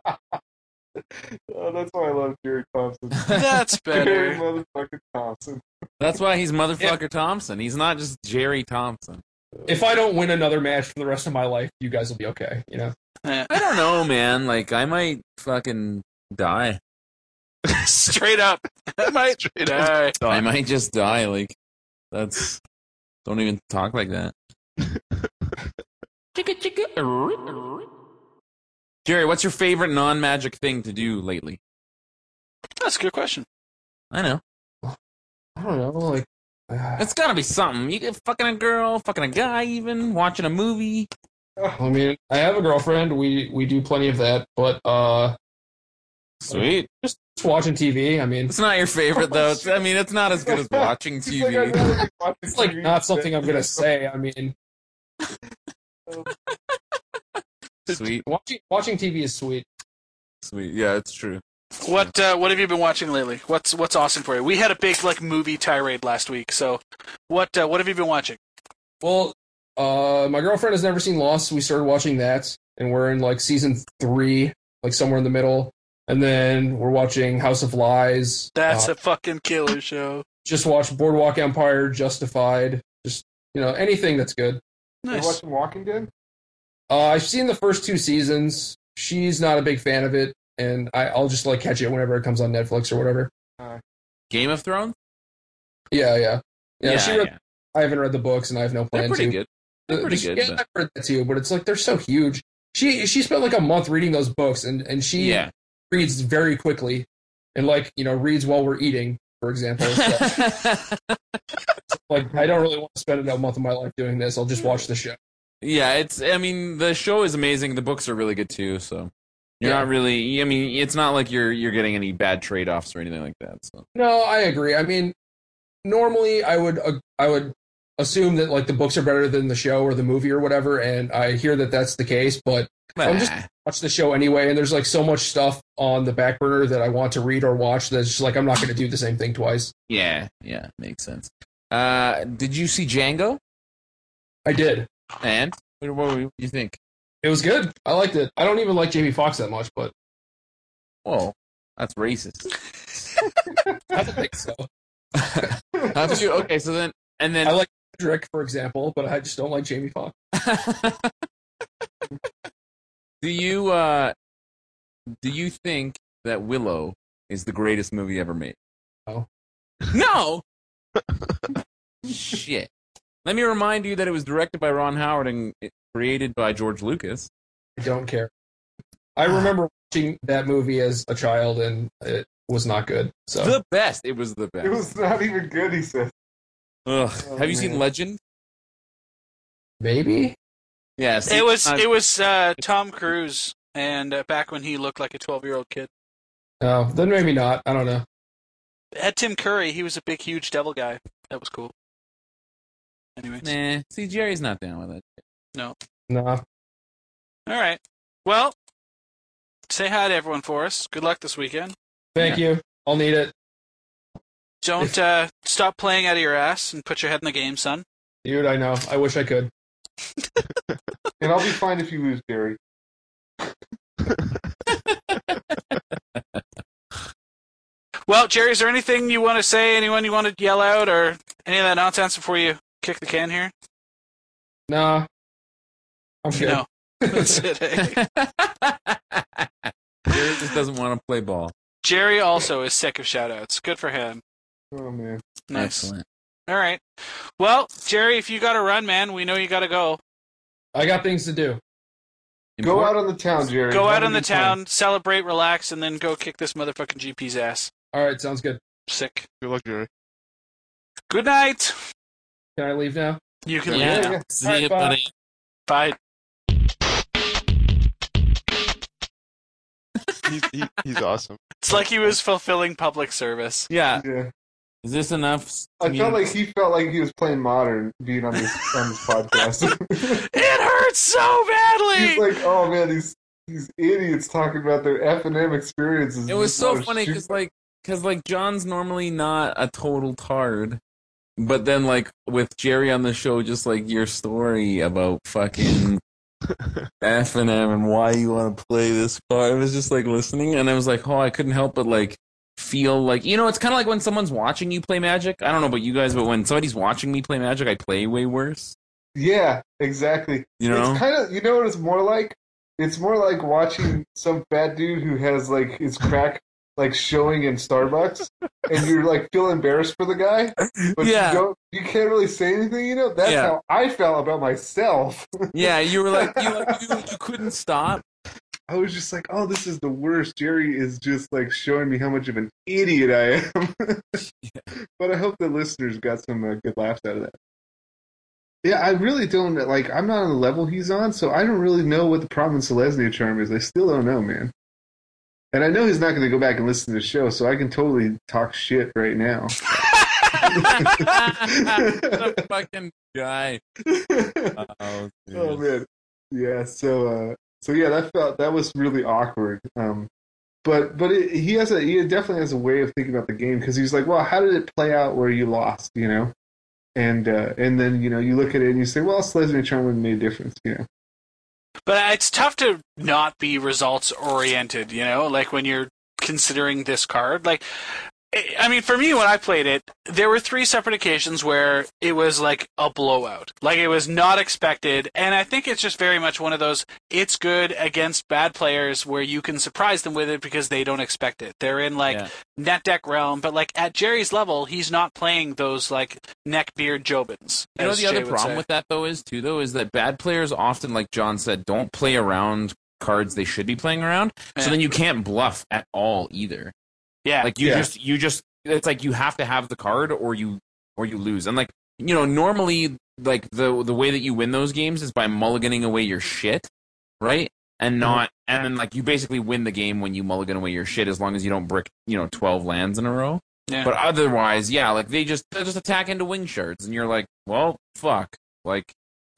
Oh, that's why I love Jerry Thompson. that's Jerry better. motherfucking Thompson. That's why he's motherfucker Thompson. He's not just Jerry Thompson. if I don't win another match for the rest of my life, you guys will be okay. You know. Yeah. I don't know, man. Like, I might fucking die. Straight up. I might Straight up. die. I might just die. Like, that's. Don't even talk like that. Chicka, chicka. Jerry, what's your favorite non-magic thing to do lately? That's a good question. I know. I don't know, like. Uh, It's gotta be something. You get fucking a girl, fucking a guy, even watching a movie. I mean, I have a girlfriend. We we do plenty of that, but uh, Sweet. just watching T V. I mean, It's not your favorite though. It's, I mean, it's not as good as watching He's T like, V. I'd rather be watching it's like T V not something than- I'm gonna say. I mean, Sweet, watching watching T V is sweet. sweet. Yeah, it's true. What uh, what have you been watching lately? What's what's awesome for you? We had a big like movie tirade last week. So, what uh, what have you been watching? Well, uh, my girlfriend has never seen Lost. We started watching that, and we're in like season three, like somewhere in the middle. And then we're watching House of Lies. That's Uh, a fucking killer show. just watched Boardwalk Empire, Justified. Just you know anything that's good. You Nice. watching Walking Dead? Uh, I've seen the first two seasons. She's not a big fan of it, and I, I'll just like catch it whenever it comes on Netflix or whatever. Game of Thrones. Yeah, yeah, yeah. she read. yeah. I haven't read the books, and I have no They're plan pretty to. good. The- They're pretty the- good. Yeah, but- I've read that too, but it's like they're so huge. She she spent like a month reading those books, and and she Yeah. reads very quickly, and like you know reads while we're eating, for example. So, like I don't really want to spend a month of my life doing this. I'll just watch the show. Yeah, it's. I mean, the show is amazing. The books are really good too. So you're Yeah. not really. I mean, it's not like you're you're getting any bad trade offs or anything like that. So No, I agree. I mean, normally I would uh, I would assume that like the books are better than the show or the movie or whatever, and I hear that that's the case. But I'm just Nah. watch the show anyway, and there's like so much stuff on the back burner that I want to read or watch that's just like I'm not going to do the same thing twice. yeah, yeah, makes sense. Uh, did you see Django? I did. And what, what do you think? It was good. I liked it. I don't even like Jamie Foxx that much, but Whoa, that's racist. I don't think so. How did you? Okay, so then and then I like Drake, for example, but I just don't like Jamie Foxx. do you uh do you think that Willow is the greatest movie ever made? No. No. Shit. Let me remind you that it was directed by Ron Howard and created by George Lucas. I don't care. I remember watching that movie as a child, and it was not good. So The best. It was the best. It was not even good, he said. Ugh. Oh, Have you man. seen Legend? maybe. Yes. It was it was uh, Tom Cruise, and uh, back when he looked like a twelve-year-old kid. No, then maybe not. I don't know. Had Tim Curry, he was a big, huge devil guy. That was cool. Anyways, Nah. See, Jerry's not down with it. no. No. All right. Well, say hi to everyone for us. Good luck this weekend. Thank you. I'll need it. Don't uh, stop playing out of your ass and put your head in the game, son. Dude, I know. I wish I could. And I'll be fine if you lose, Jerry. Well, Jerry, is there anything you want to say, anyone you want to yell out, or any of that nonsense before you kick the can here? Nah. I'm good. No. That's it, eh? Jerry just doesn't want to play ball. Jerry also is sick of shout-outs. Good for him. Oh, man. Nice. Excellent. All right. Well, Jerry, if you got to run, man, we know you got to go. I got things to do. Go out on the town, Jerry. Go Have out a on the good time. town, celebrate, relax, and then go kick this motherfucking G P's ass. All right, sounds good. Sick. Good luck, Jerry. Good night. Can I leave now? You can Yeah. leave now. yeah. See All right, you, bye. buddy. Bye. He's, he, he's awesome. It's like he was fulfilling public service. Yeah. Yeah. Is this enough? I to felt me- like he felt like he was playing modern being on this on this podcast. It hurts so badly. He's like, oh man, these these idiots talking about their F and M experiences. It was Just so wanna funny shoot- because like, cause like John's normally not a total tard, but then like with Jerry on the show, just like your story about fucking F and M and why you want to play this card, I was just like listening, and I was like, oh, I couldn't help but like feel like, you know, it's kind of like when someone's watching you play Magic. I don't know about you guys, but when somebody's watching me play Magic, I play way worse. Yeah, exactly. You know? It's kind of, you know what it's more like? It's more like watching some fat dude who has like his crack like showing in Starbucks, and you're like feel embarrassed for the guy, but Yeah. you don't, you can't really say anything. You know, that's Yeah. how I felt about myself. Yeah, you were like, you, like, you, you couldn't stop. I was just like, oh, this is the worst. Jerry is just like showing me how much of an idiot I am. But I hope the listeners got some uh, good laughs out of that. Yeah, I really don't, like, I'm not on the level he's on, so I don't really know what the problem with Selesnya charm is. I still don't know, man. And I know he's not going to go back and listen to the show, so I can totally talk shit right now. The fucking guy. Oh, Oh man, yeah. So, uh, so yeah, that felt that was really awkward. Um, but but it, he has a he definitely has a way of thinking about the game because he's like, well, how did it play out where you lost, you know? And uh, and then you know you look at it and you say, well, Selesnya charm would have made a difference, you know? But it's tough to not be results oriented, you know, like when you're considering this card. Like, I mean, for me, when I played it, there were three separate occasions where it was like a blowout. Like, it was not expected. And I think it's just very much one of those, it's good against bad players where you can surprise them with it because they don't expect it. They're in, like, Yeah. net deck realm. But, like, at Jerry's level, he's not playing those, like, neck beard Jobins. You know as the Jay other would problem say. with that though is too though is that bad players often, like John said, don't play around cards they should be playing around. Yeah. So then you can't bluff at all either. Yeah. Like you Yeah. just you just it's like you have to have the card or you or you lose. And like you know, normally like the the way that you win those games is by mulliganing away your shit, right? And not and then like you basically win the game when you mulligan away your shit as long as you don't brick, you know, twelve lands in a row. Yeah. But otherwise, yeah, like they just they just attack into wing shards and you're like, well, fuck. Like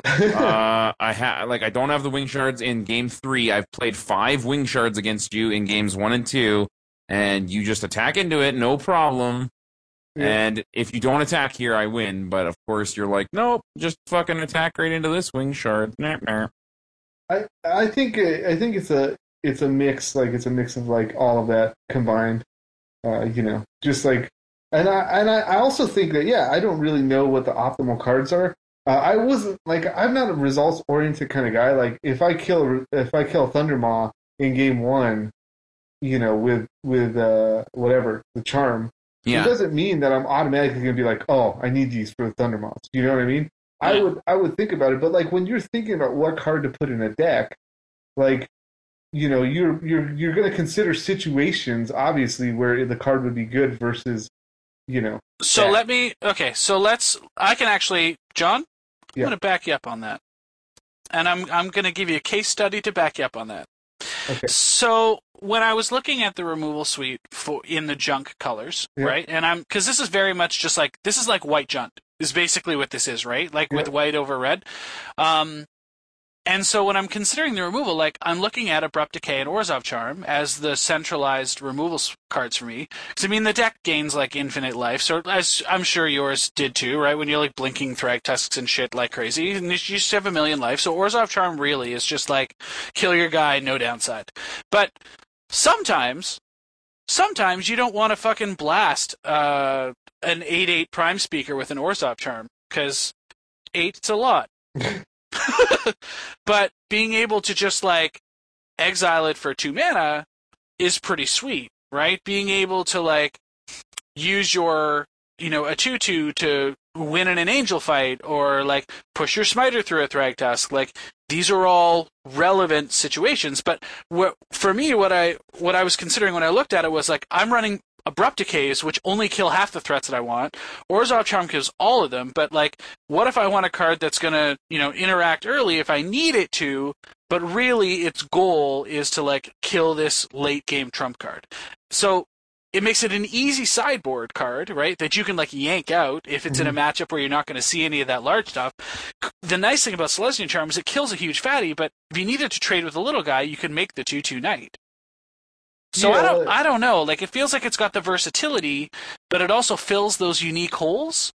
uh I ha like I don't have the wing shards in game three. I've played five wing shards against you in games one and two, and you just attack into it, no problem. Yeah. And if you don't attack here, I win. But of course, you're like, nope, just fucking attack right into this wing shard. Nah, nah. I I think it, I think it's a it's a mix, like it's a mix of like all of that combined. Uh, you know, just like, and I and I, I also think that yeah, I don't really know what the optimal cards are. Uh, I wasn't like I'm not a results oriented kind of guy. Like if I kill if I kill Thundermaw in game one, you know, with with uh, whatever the charm, Yeah. it doesn't mean that I'm automatically going to be like, oh, I need these for the Thundermaws. You know what I mean? I Yeah. would I would think about it, but like when you're thinking about what card to put in a deck, like you know you're you're you're going to consider situations obviously where the card would be good versus you know. So that. let me. Okay, so let's. I can actually, John. I'm Yeah. going to back you up on that, and I'm I'm going to give you a case study to back you up on that. Okay. So when I was looking at the removal suite for in the junk colors, Yeah. right, and I'm because this is very much just like this is like white junk is basically what this is, right? Like with Yeah. white over red. Um, and so when I'm considering the removal, like I'm looking at Abrupt Decay and Orzhov Charm as the centralized removal s- cards for me. Because I mean, the deck gains like infinite life, so as I'm sure yours did too, right? When you're like blinking Thrag Tusks and shit like crazy, and you just have a million life. So Orzhov Charm really is just like kill your guy, no downside. But sometimes, sometimes you don't want to fucking blast uh, an eight eight Prime Speaker with an Orzhov Charm because eight's a lot. But being able to just like exile it for two mana is pretty sweet, right? Being able to like use your, you know, a two two to win in an angel fight or like push your smiter through a Thragtusk, like these are all relevant situations. But what, for me, what I what I was considering when I looked at it was like I'm running Abrupt Decays, which only kill half the threats that I want. Orzhov Charm kills all of them, but like, what if I want a card that's gonna, you know, interact early if I need it to, but really its goal is to like kill this late game trump card. So it makes it an easy sideboard card, right? That you can like yank out if it's Mm-hmm. in a matchup where you're not going to see any of that large stuff. The nice thing about Selesnya Charm is it kills a huge fatty, but if you needed to trade with a little guy, you can make the two two knight. So I Yeah, don't, well- I don't know. Like it feels like it's got the versatility, but it also fills those unique holes.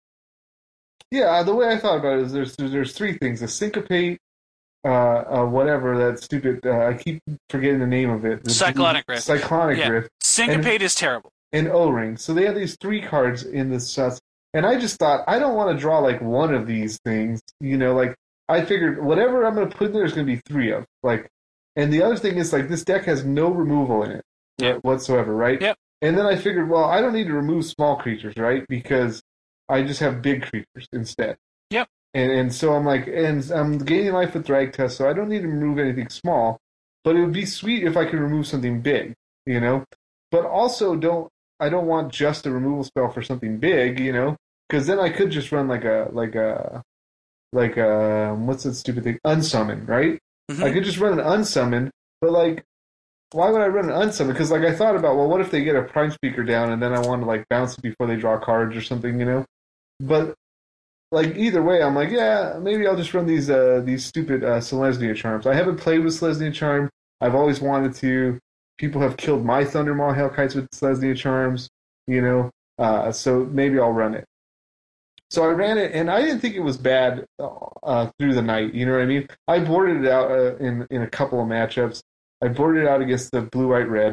Yeah, the way I thought about it is there's there's three things: a syncopate, uh, uh whatever that stupid. Uh, I keep forgetting the name of it. The Cyclonic Rift. Cyclonic Yeah. Rift. Syncopate is terrible. And O-Ring. So they have these three cards in this set. And I just thought, I don't want to draw like one of these things. You know, like I figured whatever I'm going to put in there is going to be three of. Like, and the other thing is like this deck has no removal in it Yeah. whatsoever, right? Yep. And then I figured, well, I don't need to remove small creatures, right? Because I just have big creatures instead. Yep. And and so I'm like, and I'm gaining life with Drag Test, so I don't need to remove anything small. But it would be sweet if I could remove something big, you know? But also don't I don't want just a removal spell for something big, you know, because then I could just run like a like a like a what's that stupid thing? Unsummon, right? Mhm. I could just run an unsummon, but like, why would I run an unsummon? Because like I thought about, well, what if they get a Prime Speaker down and then I want to like bounce it before they draw cards or something, you know? But like either way, I'm like, yeah, maybe I'll just run these uh these stupid uh, Selesnya charms. I haven't played with Selesnya charm. I've always wanted to. People have killed my Thundermaw Hellkites with Selesnya charms, you know, uh, so maybe I'll run it. So I ran it, and I didn't think it was bad uh, through the night, you know what I mean? I boarded it out uh, in, in a couple of matchups. I boarded it out against the blue-white-red.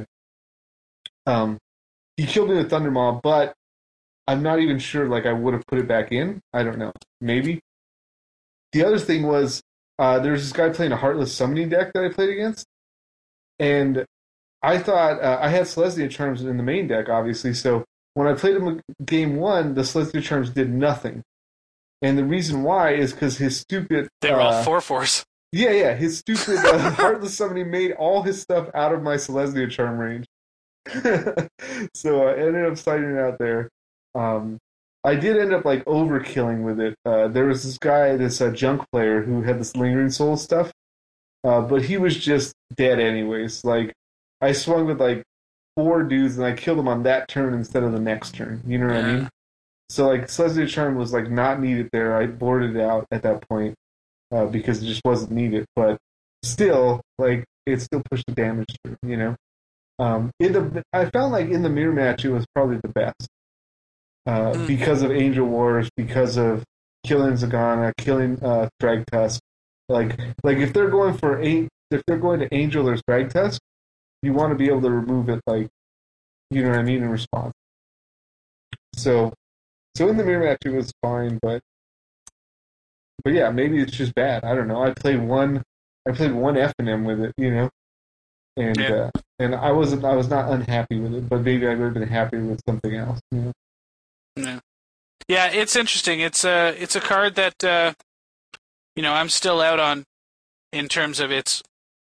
Um, he killed me with Thundermaw, but I'm not even sure, like, I would have put it back in. I don't know. Maybe. The other thing was, uh, there was this guy playing a Heartless Summoning deck that I played against, and I thought uh, I had Selesnya Charms in the main deck, obviously. So when I played him game one, the Selesnya Charms did nothing, and the reason why is because his stupid They were all uh, four fours. yeah, yeah, his stupid uh, Heartless Summoning made all his stuff out of my Selesnya Charm range. So I ended up signing it out there. Um, I did end up like overkilling with it. Uh, there was this guy, this uh, junk player, who had this lingering soul stuff, uh, but he was just dead anyways. Like I swung with like four dudes and I killed him on that turn instead of the next turn. You know what I mean? So like Celestial Charm was like not needed there. I boarded it out at that point uh, because it just wasn't needed. But still, like it still pushed the damage through. You know, um, in the I found like in the mirror match it was probably the best uh, mm. because of Angel Wars, because of killing Zagana, killing uh, Thragtusk. Like like if they're going for eight, if they're going to Angel or Thragtusk, you want to be able to remove it. Like you know what I mean in response. So. So in the mirror match it was fine, but but yeah, maybe it's just bad. I don't know. I played one, I played one F and M with it, you know, and yeah. uh, and I wasn't, I was not unhappy with it, but maybe I would have been happy with something else. You know? Yeah, yeah, it's interesting. It's a it's a card that uh, you know I'm still out on in terms of its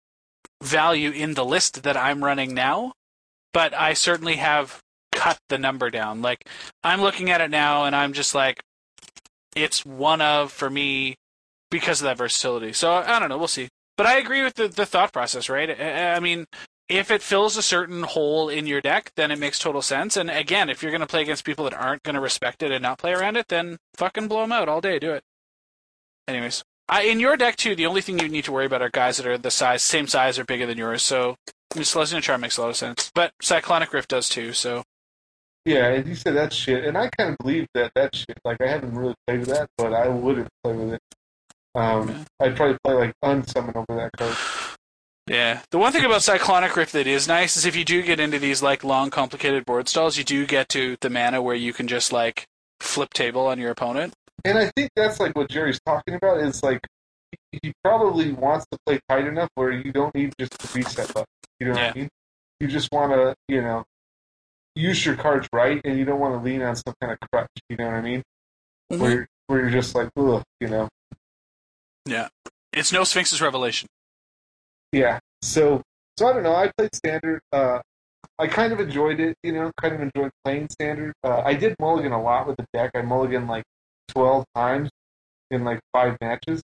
value in the list that I'm running now, but I certainly have cut the number down. Like I'm looking at it now and I'm just like it's one of for me because of that versatility. So I don't know, we'll see. But I agree with the, the thought process, right? I, I mean, if it fills a certain hole in your deck, then it makes total sense. And again, if you're going to play against people that aren't going to respect it and not play around it, then fucking blow them out all day. Do it. Anyways, I, in your deck too, the only thing you need to worry about are guys that are the size, same size or bigger than yours. So I mean, Celestial Charm makes a lot of sense. But Cyclonic Rift does too, so yeah, and you said that shit, and I kind of believe that that shit. Like, I haven't really played with that, but I wouldn't play with it. Um, yeah. I'd probably play, like, Unsummon over that card. Yeah. The one thing about Cyclonic Rift that is nice is if you do get into these, like, long, complicated board stalls, you do get to the mana where you can just, like, flip table on your opponent. And I think that's, like, what Jerry's talking about is, like, he probably wants to play tight enough where you don't need just the reset button. You know what yeah. I mean? You just want to, you know, use your cards right, and you don't want to lean on some kind of crutch. You know what I mean? Mm-hmm. Where you're, where you're just like, ugh, you know. Yeah, it's no Sphinx's Revelation. Yeah. So, so I don't know. I played Standard. Uh, I kind of enjoyed it. You know, kind of enjoyed playing Standard. Uh, I did mulligan a lot with the deck. I mulliganed like twelve times in like five matches.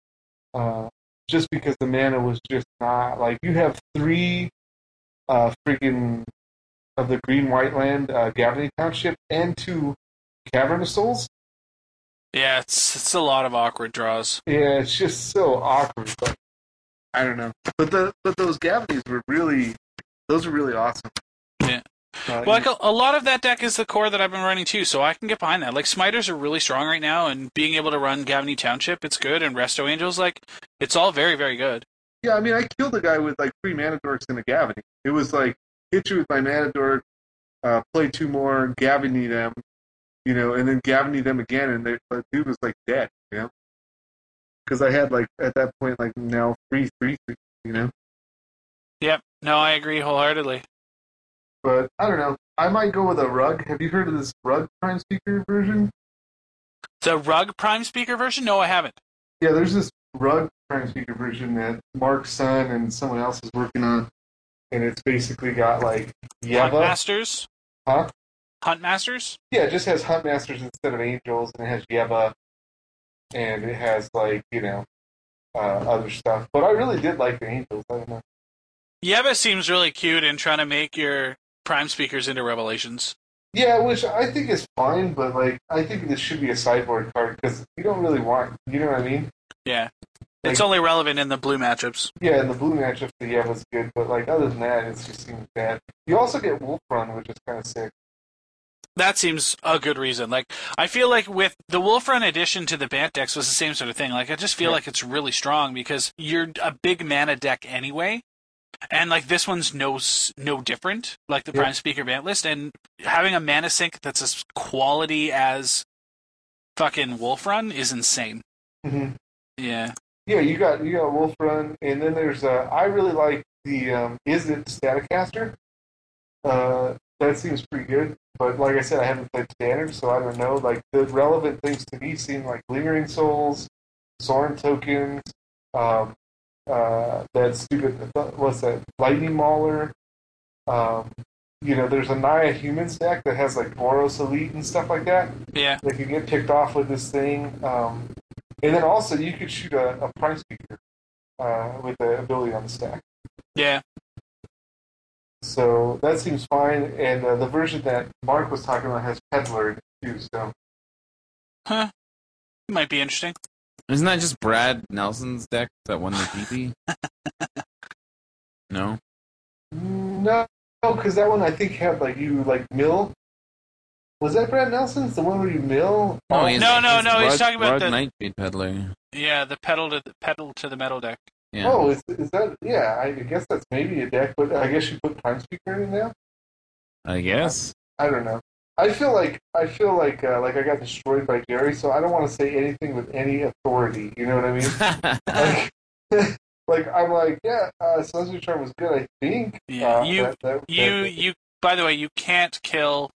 Uh, just because the mana was just not like you have three, uh, freaking. Of the Green White Land, uh, Gavony Township, and two Cavern of Souls. Yeah, it's it's a lot of awkward draws. Yeah, it's just so awkward. But I don't know. But the but those Gavonies were really, those were really awesome. Yeah. Uh, well, like a, a lot of that deck is the core that I've been running too, so I can get behind that. Like Smiters are really strong right now, and being able to run Gavony Township, it's good, and Resto Angels, like it's all very very good. Yeah, I mean, I killed a guy with like three mana dorks and a Gavony. It was like. Hit you with my mana dork, uh, play two more, Gavony them, you know, and then Gavony them again, and they, the dude was like dead, you know, because I had like at that point like now three, three, three, you know. Yep. No, I agree wholeheartedly. But I don't know. I might go with a Rug. Have you heard of this Rug Prime Speaker version? The Rug Prime Speaker version? No, I haven't. Yeah, there's this Rug Prime Speaker version that Mark's son and someone else is working on. And it's basically got like Yeva. Huntmasters? Huh? Huntmasters? Yeah, it just has Huntmasters instead of Angels, and it has Yeva, and it has like, you know, uh, other stuff. But I really did like the Angels. I don't know. Yeva seems really cute in trying to make your Prime Speakers into Revelations. Yeah, which I think is fine, but like I think this should be a sideboard card because you don't really want, you know what I mean? Yeah. It's like, only relevant in the blue matchups. Yeah, in the blue matchups, the Yeva's good, but like other than that, it just seems bad. You also get Wolf Run, which is kind of sick. That seems a good reason. Like, I feel like with the Wolf Run addition to the Bant decks was the same sort of thing. Like, I just feel yeah. like it's really strong because you're a big mana deck anyway, and like this one's no no different, like the yeah. Prime Speaker Bant list, and having a mana sink that's as quality as fucking Wolf Run is insane. Mm-hmm. Yeah. Yeah, you got you got Wolf Run, and then there's uh, I really like the um, Is It Staticaster. Uh, that seems pretty good, but like I said, I haven't played Standard, so I don't know. Like the relevant things to me seem like Lingering Souls, Sorin tokens, um, uh, that stupid what's that Lightning Mauler, um, you know, there's a Naya Humans deck that has like Boros Elite and stuff like that. Yeah. That could get picked off with this thing. Um, and then also you could shoot a, a Prime Speaker uh, with the ability on the stack. Yeah. So that seems fine. And uh, the version that Mark was talking about has Peddler too. So. Huh. Might be interesting. Isn't that just Brad Nelson's deck that won the G P? No. No, because that one I think had like you like mill. Was that Brad Nelson's the one where you mill? No, he's, No, no, he's no, he's Blood- talking about Blood the- Nightshade Peddler. Yeah, the pedal to the pedal to the metal deck. Yeah. Oh, is, is that? Yeah, I guess that's maybe a deck, but I guess you put Prime Speaker in there. I guess. I don't know. I feel like I feel like uh, like I got destroyed by Jerry, so I don't want to say anything with any authority. You know what I mean? like, like I'm like, yeah, uh, Sun's Charm was good. I think. Yeah, uh, you that, that, you that, you. By the way, you can't kill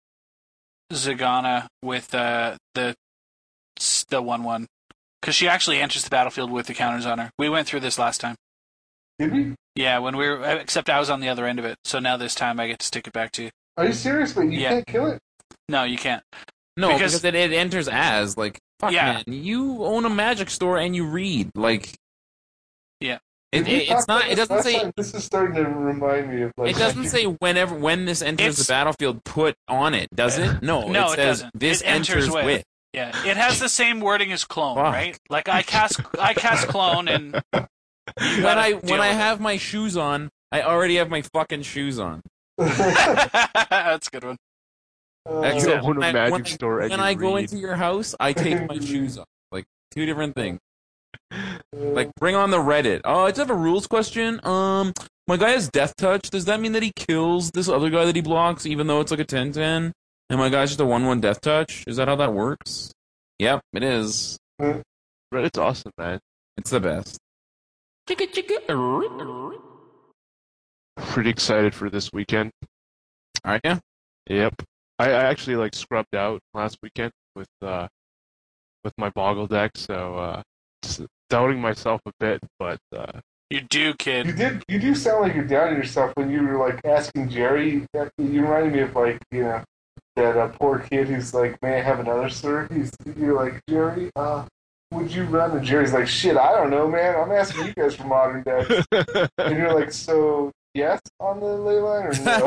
Zagana with uh, the the one one because she actually enters the battlefield with the counters on her. We went through this last time. Did we? Yeah, when we were except I was on the other end of it. So now this time I get to stick it back to you. Are you serious? But you Yeah. can't kill it. No, you can't. No, Because- because, it, it enters as like fuck, Yeah. man. You own a magic store and you read like. Yeah. It, Did we it, talk it's not. about It this doesn't last say. time? This is starting to remind me of like. It doesn't say whenever when this enters It's- the battlefield. Put on it, does it? No. No, it it says doesn't. this It enters enters with. with. Yeah, it has the same wording as clone, Fuck. right? Like I cast I cast clone and you When gotta I deal when I with it. have my shoes on, I already have my fucking shoes on. That's a good one. Uh, Except You own a when I- magic when I- store and when you I go read. into your house, I take my shoes off. Like two different things. uh, Like bring on the Reddit. Oh, I just have a rules question. Um, my guy has death touch. Does that mean that he kills this other guy that he blocks, even though it's like a ten ten? And my guy's just a one one death touch? Is that how that works? Yep, it is. Reddit's awesome, man. It's the best. Chicka chicka. Pretty excited for this weekend. Are ya? Yep. I, I actually like scrubbed out last weekend with uh with my Boggle deck, so uh just doubting myself a bit, but uh You do, You kid. did. You do sound like you're doubting yourself when you were like asking Jerry. That, you reminded me of like you know that uh, poor kid who's like, "May I have another, sir?" He's you're like, Jerry, uh, would you run? And Jerry's like, "Shit, I don't know, man. I'm asking you guys for modern decks." And you're like, "So yes on the ley line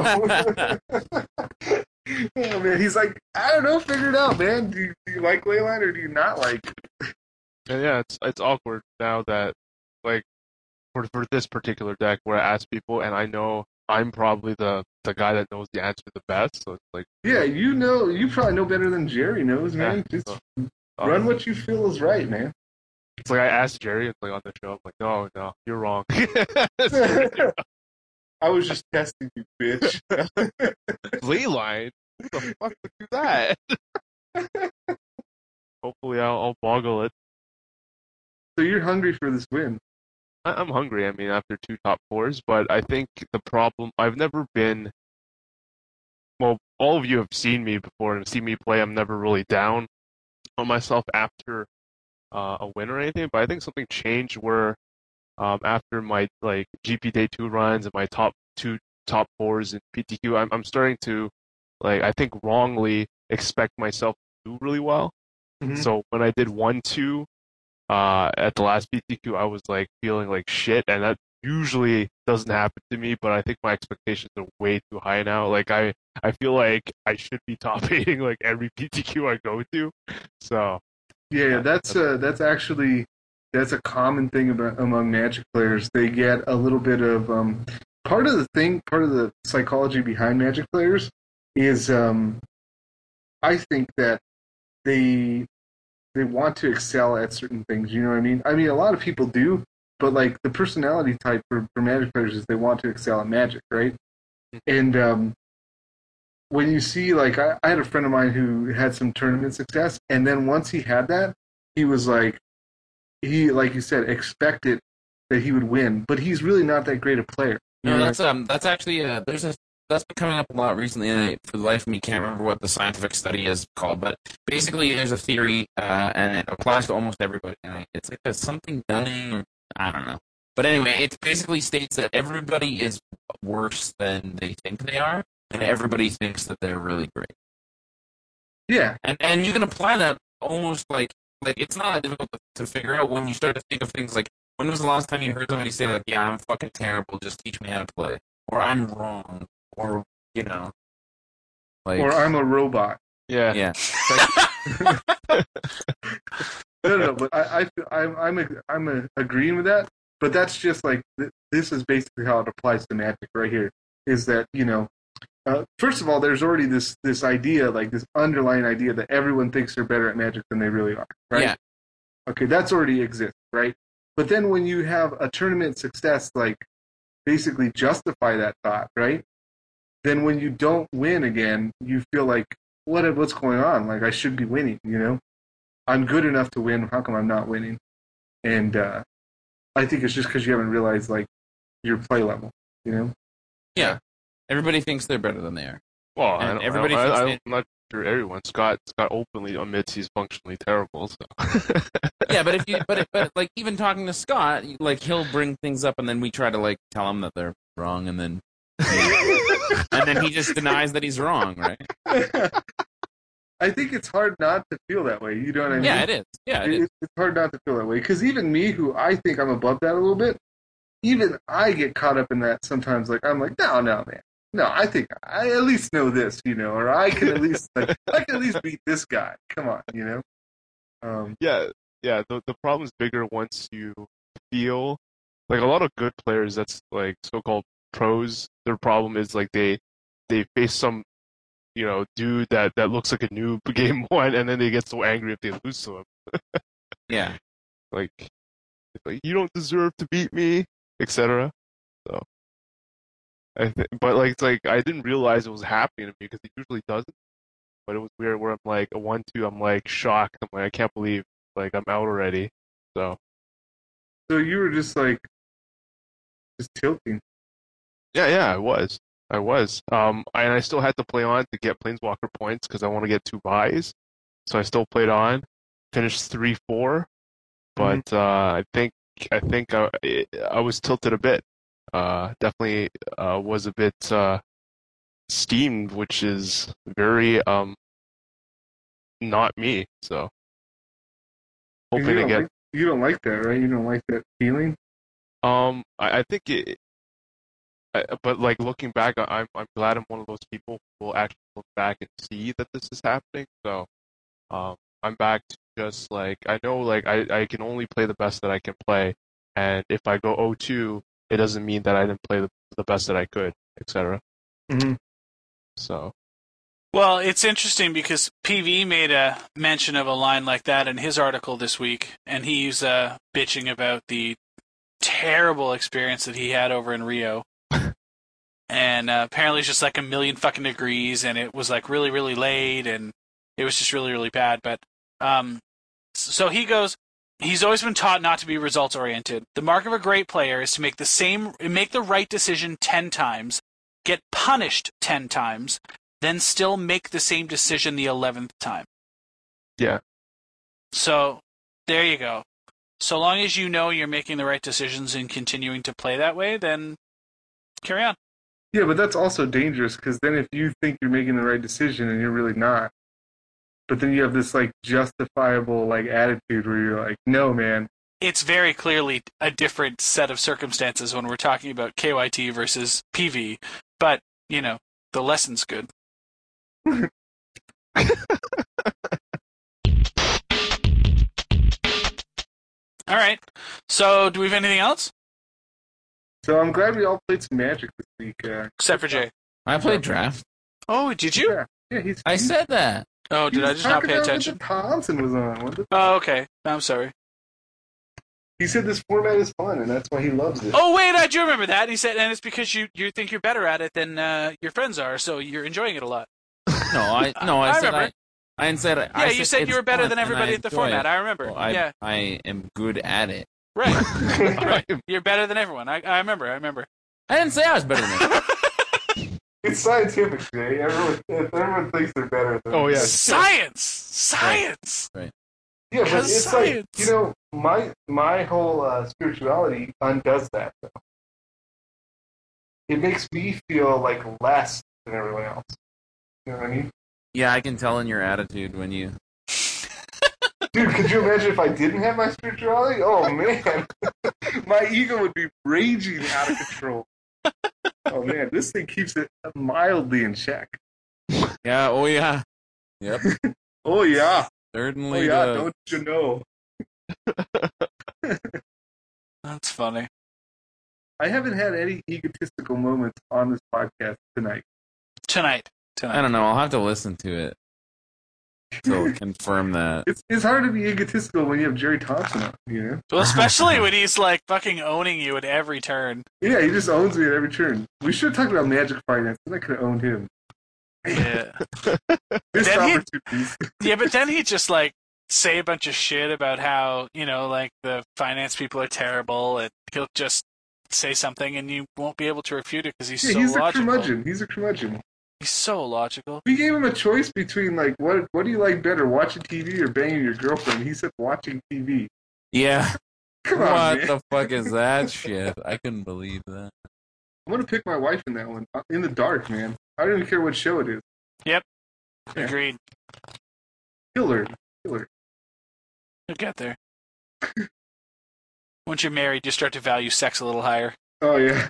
or no?" Oh, man, he's like, "I don't know. Figure it out, man. Do you, do you like ley line or do you not like it?" And yeah, it's it's awkward now that like for for this particular deck where I ask people and I know I'm probably the the guy that knows the answer the best, so it's like Yeah, you know, you probably know better than Jerry knows, man. Yeah, Just so, run um, what you feel is right, man. It's like I asked Jerry, it's like on the show, I'm like, no, no, you're wrong. I was just testing you, bitch. Leyline? Who the fuck would do that? Hopefully I'll, I'll boggle it. So you're hungry for this win. I- I'm hungry, I mean, after two top fours, but I think the problem, I've never been, well, all of you have seen me before and seen me play, I'm never really down on myself after uh, a win or anything, but I think something changed where um, after my like G P Day two runs and my top two top fours in P T Q, I'm, I'm starting to, like, I think wrongly expect myself to do really well. Mhm. So when I did one two uh, at the last P T Q, I was like feeling like shit, and that usually doesn't happen to me. But I think my expectations are way too high now. Like I, I feel like I should be top eighting like every P T Q I go to. So Yeah, yeah, that's uh, that's actually that's a common thing about among Magic players. They get a little bit of um, part of the thing, part of the psychology behind Magic players is um, I think that they they want to excel at certain things. You know what I mean? I mean, a lot of people do, but like the personality type for, for Magic players is they want to excel at Magic, right? And um, when you see, like, I, I had a friend of mine who had some tournament success, and then once he had that, he was like, he, like you said, expected that he would win, but he's really not that great a player. No, You know? that's um, that's actually uh, there's a that's been coming up a lot recently, and I, for the life of me, can't remember what the scientific study is called. But basically, there's a theory, uh, and it applies to almost everybody. And it's like a something Dunning, or I don't know. But anyway, it basically states that everybody is worse than they think they are. and everybody thinks that they're really great. Yeah. And and you can apply that almost like like it's not that difficult to, to figure out when you start to think of things like, when was the last time you heard somebody say like, yeah, I'm fucking terrible, just teach me how to play, or I'm wrong, or you know, like, Or I'm a robot. Yeah. yeah. No, no, no, but I, I, feel- I'm, I'm, a, I'm a, agreeing with that. But that's just like th- this is basically how it applies to Magic right here. Is that you know, uh, first of all, there's already this this idea, like this underlying idea that everyone thinks they're better at Magic than they really are, right? Yeah. Okay, that's already exists, right? But then when you have a tournament success, like basically justify that thought, right? Then when you don't win again, you feel like what what's going on? Like I should be winning, you know? I'm good enough to win. How come I'm not winning? And uh, I think it's just because you haven't realized like your play level, you know? Yeah. Everybody thinks they're better than they are. Well, I And don't, everybody I, thinks I, they- I'm not sure everyone. Scott Scott openly admits he's functionally terrible. So. Yeah, but if you, but, but like even talking to Scott, like he'll bring things up, and then we try to like tell him that they're wrong, and then and then he just denies that he's wrong, right? I think it's hard not to feel that way. You know what I mean? Yeah, it is. Yeah, it It- is. It's hard not to feel that way because even me, who I think I'm above that a little bit, even I get caught up in that sometimes. Like I'm like, no, no, man, no. I think I at least know this, you know, or I can at least like I can at least beat this guy. Come on, you know. Um, Yeah, yeah. The the problem is bigger once you feel like a lot of good players. That's like so-called pros. Their problem is like they they face some you know dude that that looks like a noob game one, and then they get so angry if they lose to him. Yeah. Like, like you don't deserve to beat me, et cetera. So, I think, but like it's like I didn't realize it was happening to me because it usually doesn't. But it was weird where I'm like a one two, I'm like shocked. I'm like I can't believe like I'm out already. So so you were just like just tilting. yeah, yeah, I was, I was. Um, and I still had to play on to get Planeswalker points because I want to get two buys. So I still played on, finished three four, but uh, I think I think I, I was tilted a bit. Uh, definitely uh, was a bit uh, steamed, which is very um not me. So And hoping you to don't get like, you don't like that, right? You don't like that feeling. um I, I think it. I, but like looking back, I- I'm I'm glad I'm one of those people who will actually look back and see that this is happening. So um I'm back to just like I know like I, I can only play the best that I can play, and if I go oh two, it doesn't mean that I didn't play the, the best that I could, et cetera. Mm-hmm. So Well, it's interesting because P V made a mention of a line like that in his article this week, and he's uh, bitching about the terrible experience that he had over in Rio. And uh, apparently it's just like a million fucking degrees, and it was like really, really late, and it was just really, really bad. But um, so he goes, he's always been taught not to be results oriented. The mark of a great player is to make the same, make the right decision ten times, get punished ten times, then still make the same decision the eleventh time. yeah, So there you go. So long as you know you're making the right decisions and continuing to play that way, then carry on. Yeah, but that's also dangerous because then if you think you're making the right decision and you're really not, but then you have this like justifiable like attitude where you're like, no, man. It's very clearly a different set of circumstances when we're talking about K Y T versus P V, but, you know, the lesson's good. All right. So, do we have anything else? So I'm glad we all played some Magic this week. Uh, Except for Jay. I played draft. Oh, did you? yeah, yeah, he's. I he's- said that. Oh, he did I was just not talking pay about when attention? the Thompson was on. What the- Oh, okay. I'm sorry. He said this format is fun, and that's why he loves it. Oh, wait, I do remember that. He said, and it's because you, you think you're better at it than uh, your friends are, so you're enjoying it a lot. No, I no, I, I said remember. I. I didn't say. Yeah, I you said it's you were better fun than and everybody I at the enjoy format. it. I remember. Well, I, yeah, I am good at it. right. right. You're better than everyone. I, I remember. I remember. I didn't say I was better than it. It's scientific, Jay. Everyone, everyone thinks they're better than. Oh, yeah. Science! Science! Yeah, but Because it's science. like, you know, my my whole uh, spirituality undoes that, though. It makes me feel like less than everyone else. You know what I mean? Yeah, I can tell in your attitude when you. Dude, could you imagine if I didn't have my spirituality? Oh man, my ego would be raging out of control. Oh man, this thing keeps it mildly in check. Yeah. Oh yeah. Yep. Oh yeah. Certainly. Oh yeah. does. Don't you know? That's funny. I haven't had any egotistical moments on this podcast tonight. Tonight. Tonight. I don't know. I'll have to listen to it to confirm that. It's it's hard to be egotistical when you have Jerry Thompson on, you know? Well, especially when he's like fucking owning you at every turn. Yeah, he just owns me at every turn. We should have talked about Magic Finance, then I could have owned him. Yeah. Missed Then he- opportunities. Yeah, but then he just like say a bunch of shit about how, you know, like the finance people are terrible, and he'll just say something and you won't be able to refute it because he's Yeah, so he's a logical. curmudgeon. He's a curmudgeon. He's so logical. We gave him a choice between, like, what what do you like better, watching T V or banging your girlfriend? He said watching T V. Yeah. Come on, What man. the fuck is that shit? I couldn't believe that. I'm going to pick my wife in that one. In the dark, man. I don't even care what show it is. Yep. Yeah. Agreed. Kill her. Kill her. You'll get there. Once you're married, you start to value sex a little higher. Oh, yeah.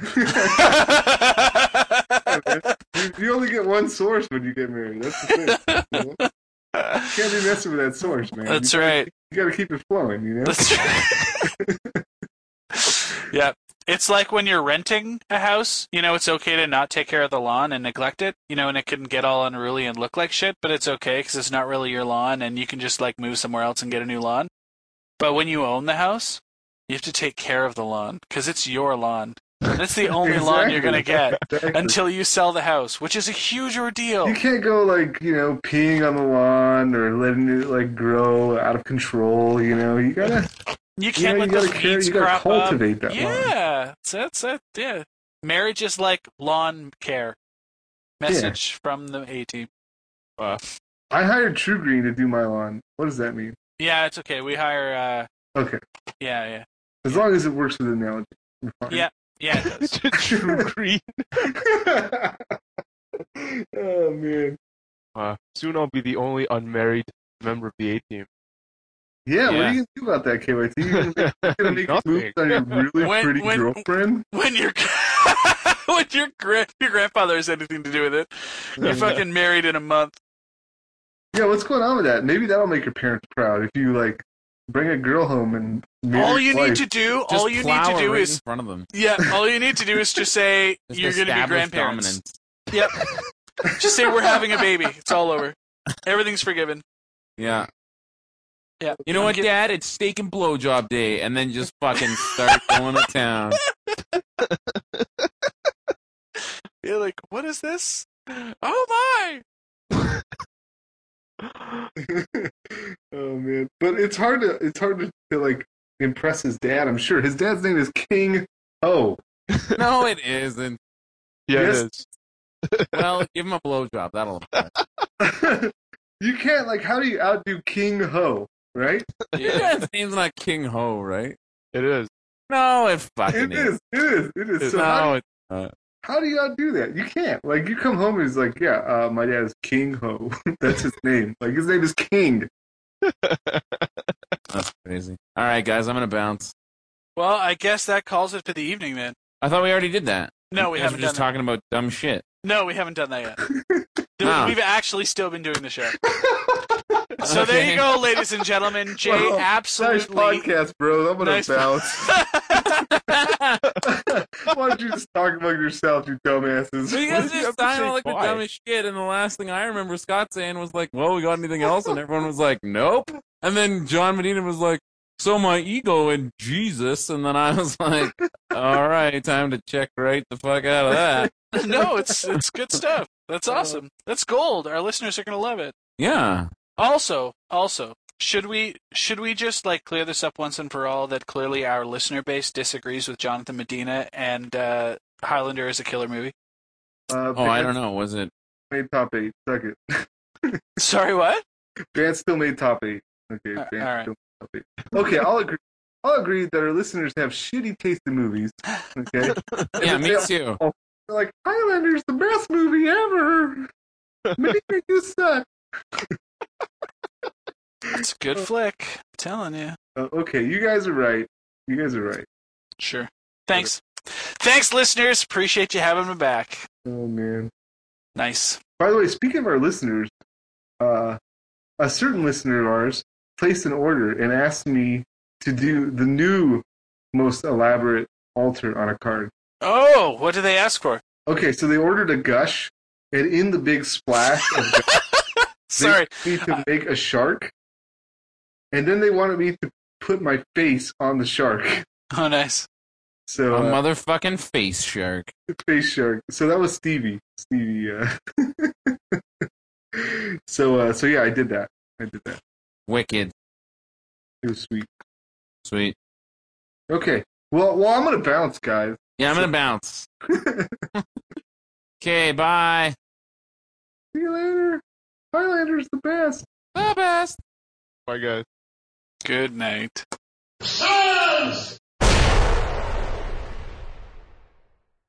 you, you only get one source when you get married. That's the thing. You know? You can't be messing with that source, man. That's you gotta, right. You got to keep it flowing, you know? That's right. Yeah. It's like when you're renting a house, you know, it's okay to not take care of the lawn and neglect it, you know, and it can get all unruly and look like shit, but it's okay because it's not really your lawn and you can just like move somewhere else and get a new lawn. But when you own the house, you have to take care of the lawn because it's your lawn. And it's the only lawn you're going to get Exactly. until you sell the house, which is a huge ordeal. You can't go, like, you know, peeing on the lawn or letting it, like, grow out of control, you know? You gotta... You can't you know, let you those gotta care- weeds you gotta crop cultivate up. that lawn. Yeah, so that's it. Yeah, marriage is like lawn care. Message from the A team. I hired True Green to do my lawn. What does that mean? Yeah, it's okay. We hire. Uh, Okay. yeah, yeah, As long as it works with the analogy. we're fine. yeah, yeah. It does. True green. Oh, man. Uh, soon I'll be the only unmarried member of the A team. Yeah, what Yeah. are you going to do about that, K Y T? You going to make Nothing. moves on your really When- pretty when- girlfriend? When your when your gra- your grandfather has anything to do with it, you're fucking married in a month. Yeah, what's going on with that? Maybe that'll make your parents proud if you, like, bring a girl home and marry All you your need wife. to do, Just all you need plow to her do right is in front of them. yeah. All you need to do is just say Just you're going to be establish grandparents. dominance. Yep. Just say we're having a baby. It's all over. Everything's forgiven. Yeah. Yeah. You know I'm what, get- Dad? It's steak and blowjob day, and then just fucking start going to town. You're like, what is this? Oh my! Oh man, but it's hard to it's hard to, to like impress his dad. I'm sure his dad's name is King Ho. No, it isn't. Yeah, Yes. it is. Well, give him a blowjob. That'll. You can't like how do you outdo King Ho, right? Your dad's name's not King Ho, right? It is. No, it fucking It is, it is, it is. So no, how, it's not. how do you outdo that? You can't. Like you come home and he's like, yeah, uh, my dad is King Ho. That's his name. Like his name is King. That's crazy. All right, guys, I'm gonna bounce. Well, I guess that calls it for the evening then. I thought we already did that. No, we You guys haven't were just done talking about dumb shit. that. No, we haven't done that yet. Ah. We've actually still been doing the show. So there Okay. you go, ladies and gentlemen. Jay Well, absolutely. Nice podcast, bro. I'm gonna Nice- bounce. Why don't you just talk among yourself, you dumbasses? You guys did you just have to sound say like the why? dumbest shit, and the last thing I remember Scott saying was like, well, we got anything else? And everyone was like, nope. And then John Medina was like, so my ego and Jesus, and then I was like, all right, time to check right the fuck out of that. No, it's it's good stuff. That's awesome. That's gold. Our listeners are gonna love it. Yeah. Also, also, should we should we just like clear this up once and for all that clearly our listener base disagrees with Jonathan Medina and uh, Highlander is a killer movie? Uh, Oh, I Band don't know. Was it? Made top eight. Suck it. Sorry, what? Band still made top eight. Okay, Uh, band all right. still made top eight. Okay, I'll agree. I'll agree that our listeners have shitty taste in movies. Okay. Yeah, me They too. all- They're like, Highlander's the best movie ever. Make you suck. It's a good flick. I'm telling you. Uh, okay, you guys are right. You guys are right. Sure. Thanks. Thanks, listeners. Appreciate you having me back. Oh, man. Nice. By the way, speaking of our listeners, uh, a certain listener of ours placed an order and asked me to do the new most elaborate altar on a card. Oh, what did they ask for? Okay, so they ordered a gush, and in the big splash of gush, Sorry. they wanted me to make a shark, and then they wanted me to put my face on the shark. Oh, nice. So A uh, motherfucking face shark. face shark. So that was Stevie. Stevie. Uh... so uh, so yeah, I did that. I did that. Wicked. It was sweet. Sweet. Okay. Well, well, I'm gonna bounce, guys. Yeah, I'm gonna bounce. Okay, bye. See you later. Highlander's the best. The best. Bye, guys. Good night. Silence!